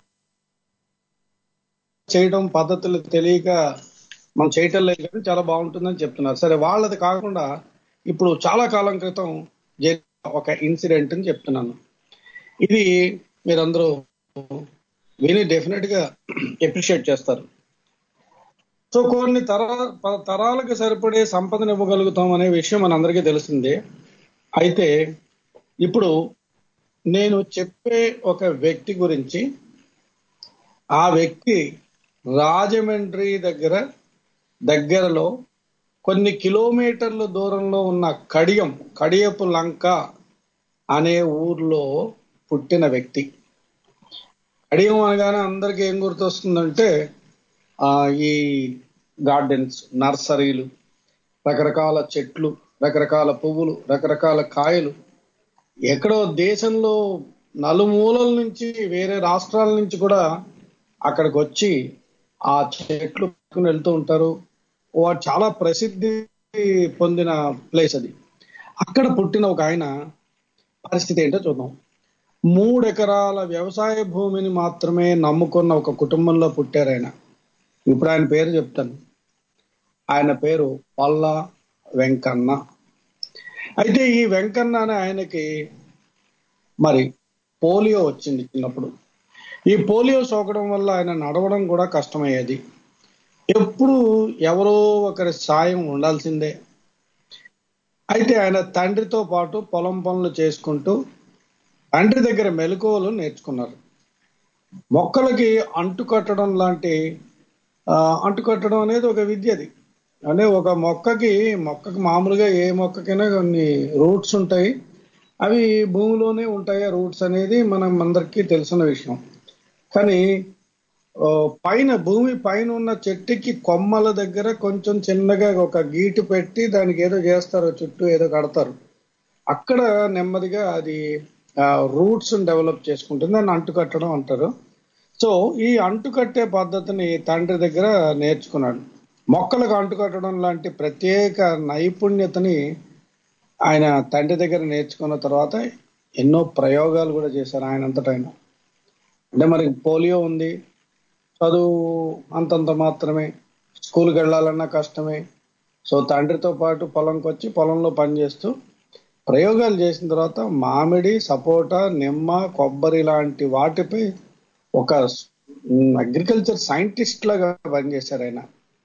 చేయడం పద్ధతులు తెలియక మనం చేయటం లేదు కానీ చాలా బాగుంటుందని చెప్తున్నారు. సరే, వాళ్ళది కాకుండా ఇప్పుడు చాలా కాలం క్రితం జరిగిన ఒక ఇన్సిడెంట్ అని చెప్తున్నాను. ఇది మీరందరూ విని డెఫినెట్ గా అప్రిషియేట్ చేస్తారు. సో కొన్ని తరాలకు సరిపడే సంపదను ఇవ్వగలుగుతాం అనే విషయం మనందరికీ తెలిసిందే. అయితే ఇప్పుడు నేను చెప్పే ఒక వ్యక్తి గురించి, ఆ వ్యక్తి రాజమండ్రి దగ్గరలో కొన్ని కిలోమీటర్ల దూరంలో ఉన్న కడియపు లంక అనే ఊర్లో పుట్టిన వ్యక్తి. కడియం అనగానే అందరికి ఏం గుర్తొస్తుందంటే ఈ గార్డెన్స్, నర్సరీలు, రకరకాల చెట్లు, రకరకాల పువ్వులు, రకరకాల కాయలు. ఎక్కడో దేశంలో నలుమూలల నుంచి, వేరే రాష్ట్రాల నుంచి కూడా అక్కడికి వచ్చి ఆ చెట్లు పట్టుకుని వెళ్తూ ఉంటారు. వాడు చాలా ప్రసిద్ధి పొందిన ప్లేస్ అది. అక్కడ పుట్టిన ఒక ఆయన పరిస్థితి ఏంటో చూద్దాం. 3 ఎకరాల వ్యవసాయ భూమిని మాత్రమే నమ్ముకున్న ఒక కుటుంబంలో పుట్టారు ఆయన. ఇప్పుడు ఆయన పేరు చెప్తాను. ఆయన పేరు పల్లా వెంకన్న. అయితే ఈ వెంకన్న అనే ఆయనకి మరి పోలియో వచ్చింది చిన్నప్పుడు. ఈ పోలియో సోకడం వల్ల ఆయన నడవడం కూడా కష్టమయ్యేది. ఎప్పుడు ఎవరో ఒకరి సాయం ఉండాల్సిందే. అయితే ఆయన తండ్రితో పాటు పొలం పనులు చేసుకుంటూ తండ్రి దగ్గర మెలకువలు నేర్చుకున్నారు. మొక్కలకి అంటుకట్టడం అనేది ఒక విద్యది. అంటే ఒక మొక్కకి మామూలుగా ఏ మొక్కకైనా కొన్ని రూట్స్ ఉంటాయి. అవి భూమిలోనే ఉంటాయి. ఆ రూట్స్ అనేది మనం అందరికీ తెలిసిన విషయం. కానీ భూమి పైన ఉన్న చెట్టుకి కొమ్మల దగ్గర కొంచెం చిన్నగా ఒక గీటు పెట్టి దానికి ఏదో చేస్తారు, చుట్టూ ఏదో కడతారు. అక్కడ నెమ్మదిగా అది రూట్స్ డెవలప్ చేసుకుంటుంది. దాన్ని అంటుకట్టడం అంటారు. సో ఈ అంటుకట్టే పద్ధతిని తండ్రి దగ్గర నేర్చుకున్నాడు. మొక్కలకు అంటుకట్టడం లాంటి ప్రత్యేక నైపుణ్యతని ఆయన తండ్రి దగ్గర నేర్చుకున్న తర్వాత ఎన్నో ప్రయోగాలు కూడా చేశారు ఆయనంతటా ఆయన. అంటే మరి పోలియో ఉంది, చదువు అంతంత మాత్రమే, స్కూల్కి వెళ్ళాలన్నా కష్టమే. సో తండ్రితో పాటు పొలంకి వచ్చి పొలంలో పనిచేస్తూ ప్రయోగాలు చేసిన తర్వాత మామిడి, సపోటా, నిమ్మ, కొబ్బరి లాంటి వాటిపై ఒక అగ్రికల్చర్ సైంటిస్ట్ లాగా పనిచేశారు ఆయన.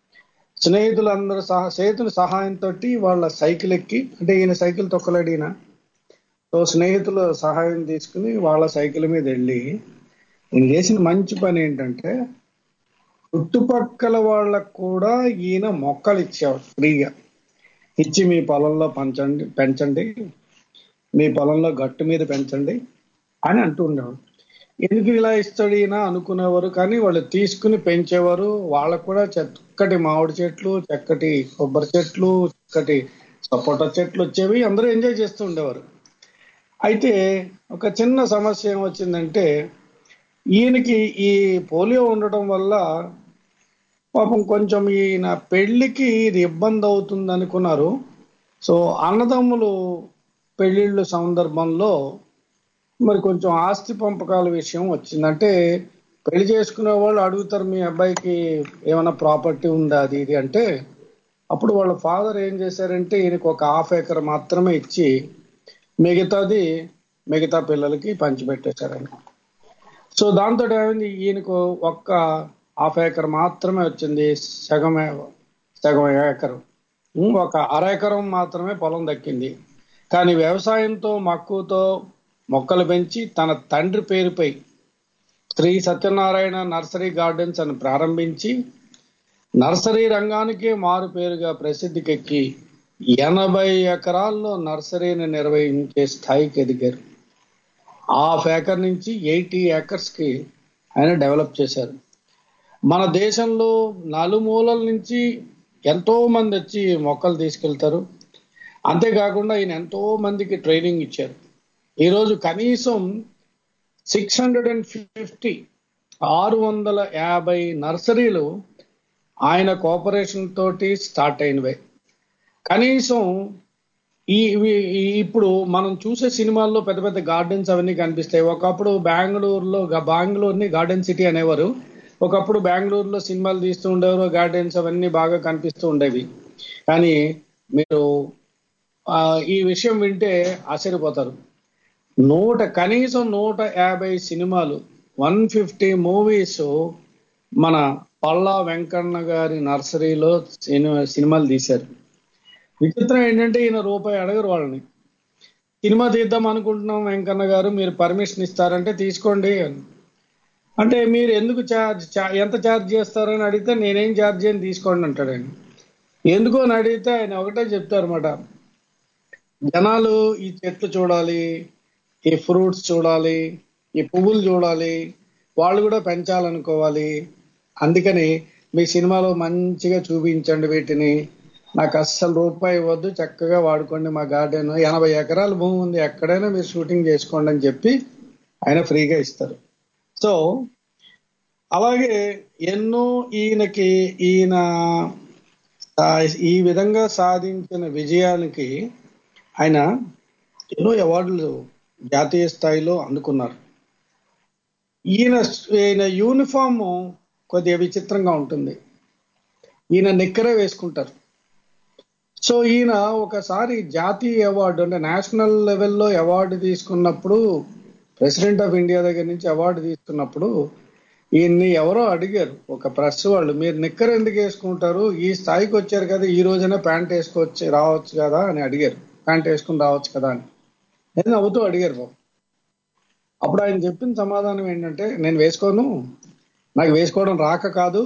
స్నేహితుల సహాయంతో వాళ్ళ సైకిల్ ఎక్కి, అంటే ఈయన సైకిల్ తొక్కలేడు ఈయన. సో స్నేహితుల సహాయం తీసుకుని వాళ్ళ సైకిల్ మీద వెళ్ళి ఈయన చేసిన మంచి పని ఏంటంటే చుట్టుపక్కల వాళ్ళకు కూడా ఈయన మొక్కలు ఇచ్చేవాడు ఫ్రీగా. ఇచ్చి మీ పొలంలో పెంచండి, మీ పొలంలో గట్టు మీద పెంచండి అని అంటూ ఉండేవాడు. ఎందుకు ఇలా ఇస్తాడు ఈయన అనుకునేవారు, కానీ వాళ్ళు తీసుకుని పెంచేవారు. వాళ్ళకు కూడా చక్కటి మామిడి చెట్లు, చక్కటి కొబ్బరి చెట్లు, చక్కటి సపోటా చెట్లు వచ్చేవి. అందరూ ఎంజాయ్ చేస్తూ ఉండేవారు. అయితే ఒక చిన్న సమస్య ఏమొచ్చిందంటే ఈయనకి ఈ పోలియో ఉండటం వల్ల పాపం కొంచెం ఈయన పెళ్లికి ఇది ఇబ్బంది అవుతుంది అనుకున్నారు. సో అన్నదమ్ములు పెళ్లిళ్ళ సందర్భంలో మరి కొంచెం ఆస్తి పంపకాల విషయం వచ్చిందంటే పెళ్లి చేసుకునే వాళ్ళు అడుగుతారు, మీ అబ్బాయికి ఏమైనా ప్రాపర్టీ ఉందా అది ఇది అంటే. అప్పుడు వాళ్ళ ఫాదర్ ఏం చేశారంటే ఈయనకు ఒక 1/2 ఎకర్ మాత్రమే ఇచ్చి మిగతా పిల్లలకి పంచిపెట్టేశారు ఆయన. సో దాంతో ఏమైంది, ఈయనకు ఒక్క హాఫ్ ఏకర్ మాత్రమే వచ్చింది, సగం ఏకరు, ఒక అర ఎకరం మాత్రమే పొలం దక్కింది. కానీ వ్యవసాయంతో మక్కువతో మొక్కలు పెంచి తన తండ్రి పేరుపై శ్రీ సత్యనారాయణ నర్సరీ గార్డెన్స్ అని ప్రారంభించి నర్సరీ రంగానికే మారు పేరుగా ప్రసిద్ధికెక్కి 80 ఎకరాల్లో నర్సరీని నిర్వహించే స్థాయికి ఎదిగారు. హాఫ్ ఏకర్ నుంచి 80 ఏకర్స్కి ఆయన డెవలప్ చేశారు. మన దేశంలో నలుమూలల నుంచి ఎంతో మంది వచ్చి మొక్కలు తీసుకెళ్తారు. అంతేకాకుండా ఆయన ఎంతో మందికి ట్రైనింగ్ ఇచ్చారు. ఈరోజు కనీసం 650 నర్సరీలు ఆయన కోఆపరేషన్ తోటి స్టార్ట్ అయినవే. కనీసం ఇప్పుడు మనం చూసే సినిమాల్లో పెద్ద పెద్ద గార్డెన్స్ అవన్నీ కనిపిస్తాయి. ఒకప్పుడు బెంగళూరుని గార్డెన్ సిటీ అనేవారు. ఒకప్పుడు బెంగళూరులో సినిమాలు తీస్తూ ఉండేవారు, గార్డెన్స్ అవన్నీ బాగా కనిపిస్తూ ఉండేవి. కానీ మీరు ఈ విషయం వింటే ఆశ్చర్యపోతారు. కనీసం 150 సినిమాలు, 150 మూవీస్ మన పల్లా వెంకన్న గారి నర్సరీలో సినిమాలు తీశారు. విచిత్రం ఏంటంటే ఈయన రూపాయి అడగరు వాళ్ళని. సినిమా తీద్దాం అనుకుంటున్నాం వెంకన్న గారు, మీరు పర్మిషన్ ఇస్తారంటే తీసుకోండి అంటే, మీరు ఎందుకు ఎంత ఛార్జ్ చేస్తారని అడిగితే నేనేం ఛార్జ్ అని తీసుకోండి అంటాడు ఆయన. ఎందుకో అని అడిగితే ఆయన ఒకటే చెప్తారన్నమాట, జనాలు ఈ చెట్లు చూడాలి, ఈ ఫ్రూట్స్ చూడాలి, ఈ పువ్వులు చూడాలి, వాళ్ళు కూడా పెంచాలనుకోవాలి. అందుకని మీ సినిమాలో మంచిగా చూపించండి వీటిని, నాకు అస్సలు రూపాయి ఇవ్వద్దు, చక్కగా వాడుకోండి మా గార్డెన్, 80 ఎకరాల భూమి ఉంది, ఎక్కడైనా మీరు షూటింగ్ చేసుకోండి అని చెప్పి ఆయన ఫ్రీగా ఇస్తారు. సో అలాగే ఎన్నో ఈయన ఈ విధంగా సాధించిన విజయానికి ఆయన ఎన్నో అవార్డులు జాతీయ స్థాయిలో అందుకున్నారు. ఈయన యూనిఫామ్ కొద్దిగా విచిత్రంగా ఉంటుంది. ఈయన నిక్కరే వేసుకుంటారు. సో ఈయన ఒకసారి జాతీయ అవార్డు అంటే నేషనల్ లెవెల్లో అవార్డు తీసుకున్నప్పుడు, ప్రెసిడెంట్ ఆఫ్ ఇండియా దగ్గర నుంచి అవార్డు తీసుకున్నప్పుడు ఈయన్ని ఎవరో అడిగారు, ఒక ప్రెస్ వాళ్ళు, మీరు నిక్కర్ ఎందుకు వేసుకుంటారు, ఈ స్థాయికి వచ్చారు కదా, ఈ రోజైనా ప్యాంట్ రావచ్చు కదా అని అడిగారు. ప్యాంట్ వేసుకుని రావచ్చు కదా అని నవ్వుతూ అడిగారు బాబు. అప్పుడు ఆయన చెప్పిన సమాధానం ఏంటంటే, నేను వేసుకోను, నాకు వేసుకోవడం రాక కాదు,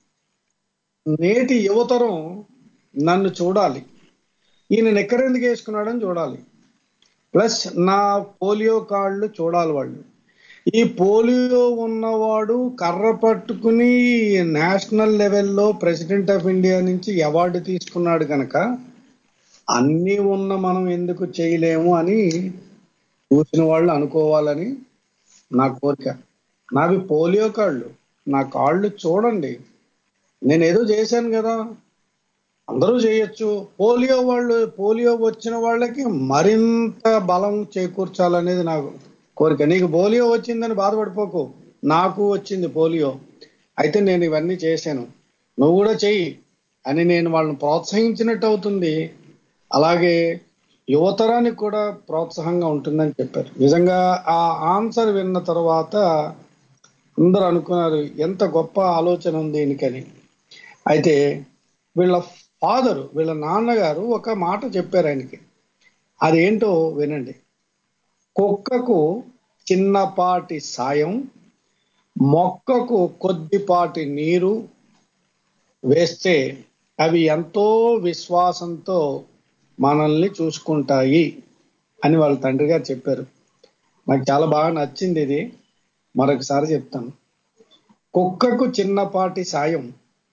నేటి యువతరం నన్ను చూడాలి, ఈయన నిక్కర్ ఎందుకు వేసుకున్నాడని చూడాలి, ప్లస్ నా పోలియో కార్డులు చూడాలి వాళ్ళు. ఈ పోలియో ఉన్నవాడు కర్ర పట్టుకుని నేషనల్ లెవెల్లో ప్రెసిడెంట్ ఆఫ్ ఇండియా నుంచి అవార్డు తీసుకున్నాడు కనుక అన్నీ ఉన్న మనం ఎందుకు చేయలేము అని చూసిన వాళ్ళు అనుకోవాలని నా కోరిక. నావి పోలియో కాళ్ళు, నా కాళ్ళు చూడండి, నేను ఏదో చేశాను కదా, అందరూ చేయొచ్చు. పోలియో వచ్చిన వాళ్ళకి మరింత బలం చేకూర్చాలనేది నాకు కోరిక. నీకు పోలియో వచ్చిందని బాధపడిపోకు, నాకు వచ్చింది పోలియో, అయితే నేను ఇవన్నీ చేశాను, నువ్వు కూడా చెయ్యి అని నేను వాళ్ళని ప్రోత్సహించినట్టు అవుతుంది. అలాగే యువతరానికి కూడా ప్రోత్సాహంగా ఉంటుందని చెప్పారు. నిజంగా ఆ ఆన్సర్ విన్న తర్వాత అందరూ అనుకున్నారు ఎంత గొప్ప ఆలోచన ఉంది దీనికని. అయితే వీళ్ళ నాన్నగారు ఒక మాట చెప్పారు ఆయనకి, అదేంటో వినండి. కుక్కకు చిన్నపాటి సాయం, మొక్కకు కొద్దిపాటి నీరు వేస్తే అవి ఎంతో విశ్వాసంతో మనల్ని చూసుకుంటాయి అని వాళ్ళ తండ్రి గారు చెప్పారు. నాకు చాలా బాగా నచ్చింది ఇది, మరొకసారి చెప్తాను. కుక్కకు చిన్నపాటి సాయం,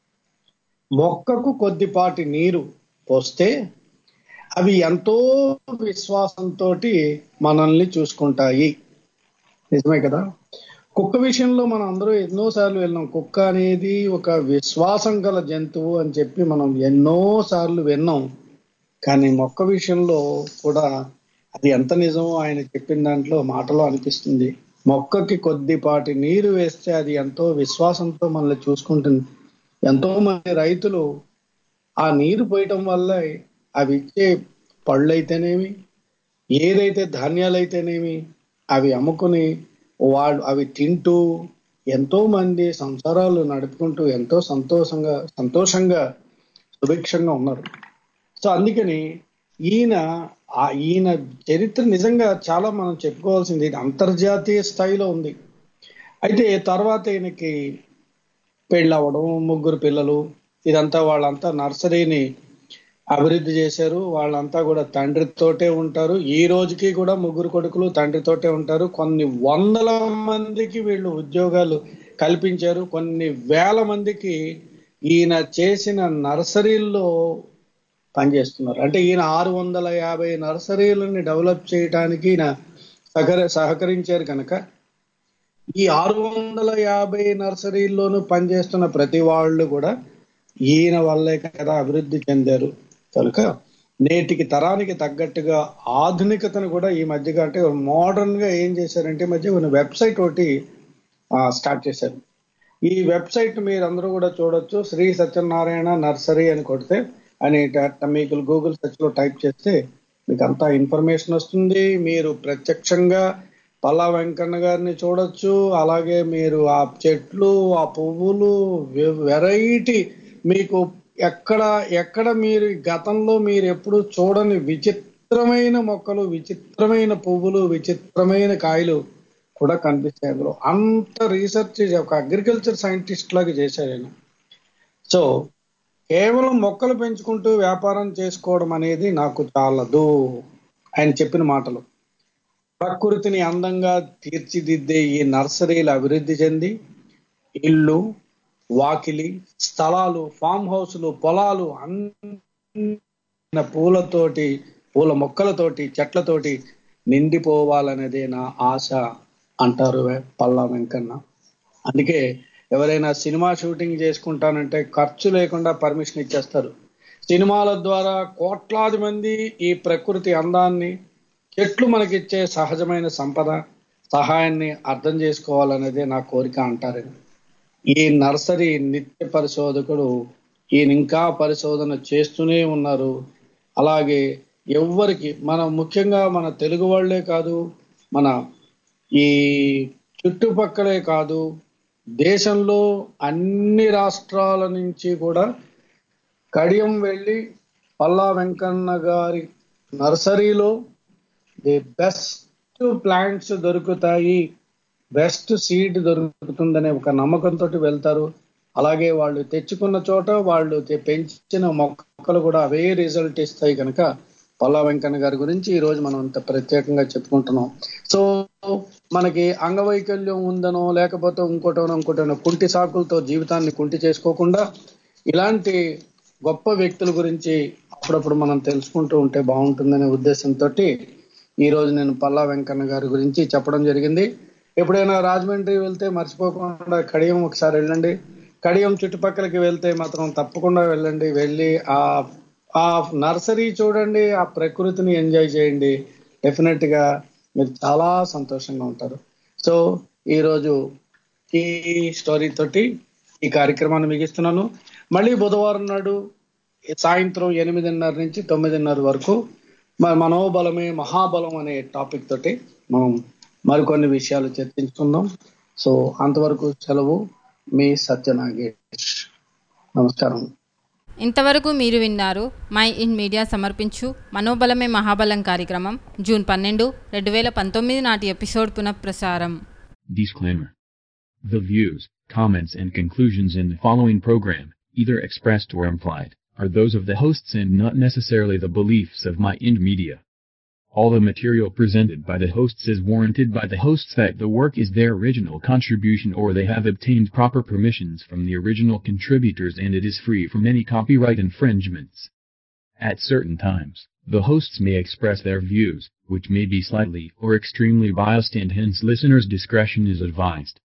మొక్కకు కొద్దిపాటి నీరు పోస్తే అవి ఎంతో విశ్వాసంతో మనల్ని చూసుకుంటాయి. నిజమే కదా. కుక్క విషయంలో మనం అందరూ ఎన్నోసార్లు విన్నాం. కుక్క అనేది ఒక విశ్వాసం గల జంతువు అని చెప్పి మనం ఎన్నోసార్లు విన్నాం. కానీ మొక్క విషయంలో కూడా అది ఎంత నిజమో ఆయన చెప్పిన దాంట్లో మాటలో అనిపిస్తుంది. మొక్కకి కొద్దిపాటి నీరు వేస్తే అది ఎంతో విశ్వాసంతో మనల్ని చూసుకుంటుంది. ఎంతో మంది రైతులు ఆ నీరు పోయటం వల్ల అవి ఇచ్చే పళ్ళు అయితేనేమి, ఏదైతే ధాన్యాలు అయితేనేమి, అవి అమ్ముకుని అవి తింటూ ఎంతో మంది సంసారాలు నడుపుకుంటూ ఎంతో సంతోషంగా సుభిక్షంగా ఉన్నారు. సో అందుకని ఈయన చరిత్ర నిజంగా చాలా మనం చెప్పుకోవాల్సింది, ఇది అంతర్జాతీయ స్థాయిలో ఉంది. అయితే తర్వాత ఈయనకి పెళ్ళవడం, 3 పిల్లలు, ఇదంతా వాళ్ళంతా నర్సరీని అభివృద్ధి చేశారు. వాళ్ళంతా కూడా తండ్రితోటే ఉంటారు. ఈ రోజుకి కూడా 3 కొడుకులు తండ్రితోటే ఉంటారు. కొన్ని వందల మందికి వీళ్ళు ఉద్యోగాలు కల్పించారు. కొన్ని వేల మందికి ఈయన చేసిన నర్సరీల్లో పనిచేస్తున్నారు. అంటే ఈయన 650 నర్సరీలని డెవలప్ చేయడానికి ఈయన సహకరించారు కనుక ఈ 650 నర్సరీల్లోనూ పనిచేస్తున్న ప్రతి వాళ్ళు కూడా ఈయన వల్లే కదా అభివృద్ధి చెందారు. కనుక నేటికి తరానికి తగ్గట్టుగా ఆధునికతను కూడా ఈ మధ్యగా, అంటే మోడర్న్ గా ఏం చేశారంటే మధ్య కొన్ని వెబ్సైట్ ఒకటి స్టార్ట్ చేశారు. ఈ వెబ్సైట్ మీరు అందరూ కూడా చూడొచ్చు. శ్రీ సత్యనారాయణ నర్సరీ అని కొడితే అని మీకు గూగుల్ సెర్చ్ లో టైప్ చేస్తే మీకు అంతా ఇన్ఫర్మేషన్ వస్తుంది. మీరు ప్రత్యక్షంగా పల్లా వెంకన్న గారిని చూడొచ్చు. అలాగే మీరు ఆ చెట్లు, ఆ పువ్వులు, వెరైటీ, మీకు ఎక్కడ మీరు గతంలో మీరు ఎప్పుడు చూడని విచిత్రమైన మొక్కలు, విచిత్రమైన పువ్వులు, విచిత్రమైన కాయలు కూడా కనిపిస్తాయి అందులో. అంత రీసెర్చ్ ఒక అగ్రికల్చర్ సైంటిస్ట్ లాగా చేశారు ఆయన. సో కేవలం మొక్కలు పెంచుకుంటూ వ్యాపారం చేసుకోవడం అనేది నాకు చాలదు. ఆయన చెప్పిన మాటలు ప్రకృతిని అందంగా తీర్చిదిద్దే ఈ నర్సరీలు అభివృద్ధి చెంది ఇల్లు, వాకిలి, స్థలాలు, ఫామ్ హౌస్లు, పొలాలు అన్న పూలతోటి, పూల మొక్కలతోటి, చెట్లతోటి నిండిపోవాలనేదే నా ఆశ అంటారు పల్లా వెంకన్న. అందుకే ఎవరైనా సినిమా షూటింగ్ చేసుకుంటానంటే ఖర్చు లేకుండా పర్మిషన్ ఇచ్చేస్తారు. సినిమాల ద్వారా కోట్లాది మంది ఈ ప్రకృతి అందాన్ని, చెట్లు మనకిచ్చే సహజమైన సంపద, సహాయాన్ని అర్థం చేసుకోవాలనేదే నా కోరిక అంటారు. ఈ నర్సరీ నిత్య పరిశోధకుడు, ఈయన ఇంకా పరిశోధన చేస్తూనే ఉన్నారు. అలాగే ఎవ్వరికి, ముఖ్యంగా మన తెలుగు వాళ్లే కాదు, మన ఈ చుట్టుపక్కలే కాదు, దేశంలో అన్ని రాష్ట్రాల నుంచి కూడా కడియం వెళ్ళి పల్లా వెంకన్న గారి నర్సరీలో ది బెస్ట్ ప్లాంట్స్ దొరుకుతాయి, బెస్ట్ సీడ్ దొరుకుతుందనే ఒక నమ్మకంతో వెళ్తారు. అలాగే వాళ్ళు తెచ్చుకున్న చోట వాళ్ళు పెంచిన మొక్కలు కూడా అవే రిజల్ట్ ఇస్తాయి. కనుక పల్లా వెంకన్న గారి గురించి ఈ రోజు మనం ఇంత ప్రత్యేకంగా చెప్పుకుంటున్నాం. సో మనకి అంగవైకల్యం ఉందనో లేకపోతే ఇంకోటనో కుంటి సాకులతో జీవితాన్ని కుంటి చేసుకోకుండా ఇలాంటి గొప్ప వ్యక్తుల గురించి అప్పుడప్పుడు మనం తెలుసుకుంటూ ఉంటే బాగుంటుందనే ఉద్దేశంతో ఈ రోజు నేను పల్లా వెంకన్న గారి గురించి చెప్పడం జరిగింది. ఎప్పుడైనా రాజమండ్రి వెళ్తే మర్చిపోకుండా కడియం ఒకసారి వెళ్ళండి. కడియం చుట్టుపక్కలకి వెళ్తే మాత్రం తప్పకుండా వెళ్ళండి. వెళ్ళి ఆ నర్సరీ చూడండి, ఆ ప్రకృతిని ఎంజాయ్ చేయండి. డెఫినెట్ గా మీరు చాలా సంతోషంగా ఉంటారు. సో ఈరోజు ఈ స్టోరీ తోటి ఈ కార్యక్రమాన్ని ముగిస్తున్నాను. మళ్ళీ బుధవారం నాడు సాయంత్రం 8:30 నుంచి 9:30 వరకు మనోబలమే మహాబలం అనే టాపిక్ తోటి మనం మరికొన్ని విషయాలు చర్చించుకుందాం. సో అంతవరకు సెలవు. మీ సత్యనాగేష్. నమస్కారం. ఇంతవరకు మీరు విన్నారు మై ఇన్ మీడియా సమర్పించు మనోబలమే మహాబలం కార్యక్రమం జూన్ 12, 2019 నాటి ఎపిసోడ్ పునఃప్రసారం. Disclaimer. The views, comments and conclusions in the following program, either expressed or implied, are those of the hosts and not necessarily the beliefs of My Ind Media. All the material presented by the hosts is warranted by the hosts that the work is their original contribution or they have obtained proper permissions from the original contributors and it is free from any copyright infringements. At certain times, the hosts may express their views, which may be slightly or extremely biased and hence listeners' discretion is advised.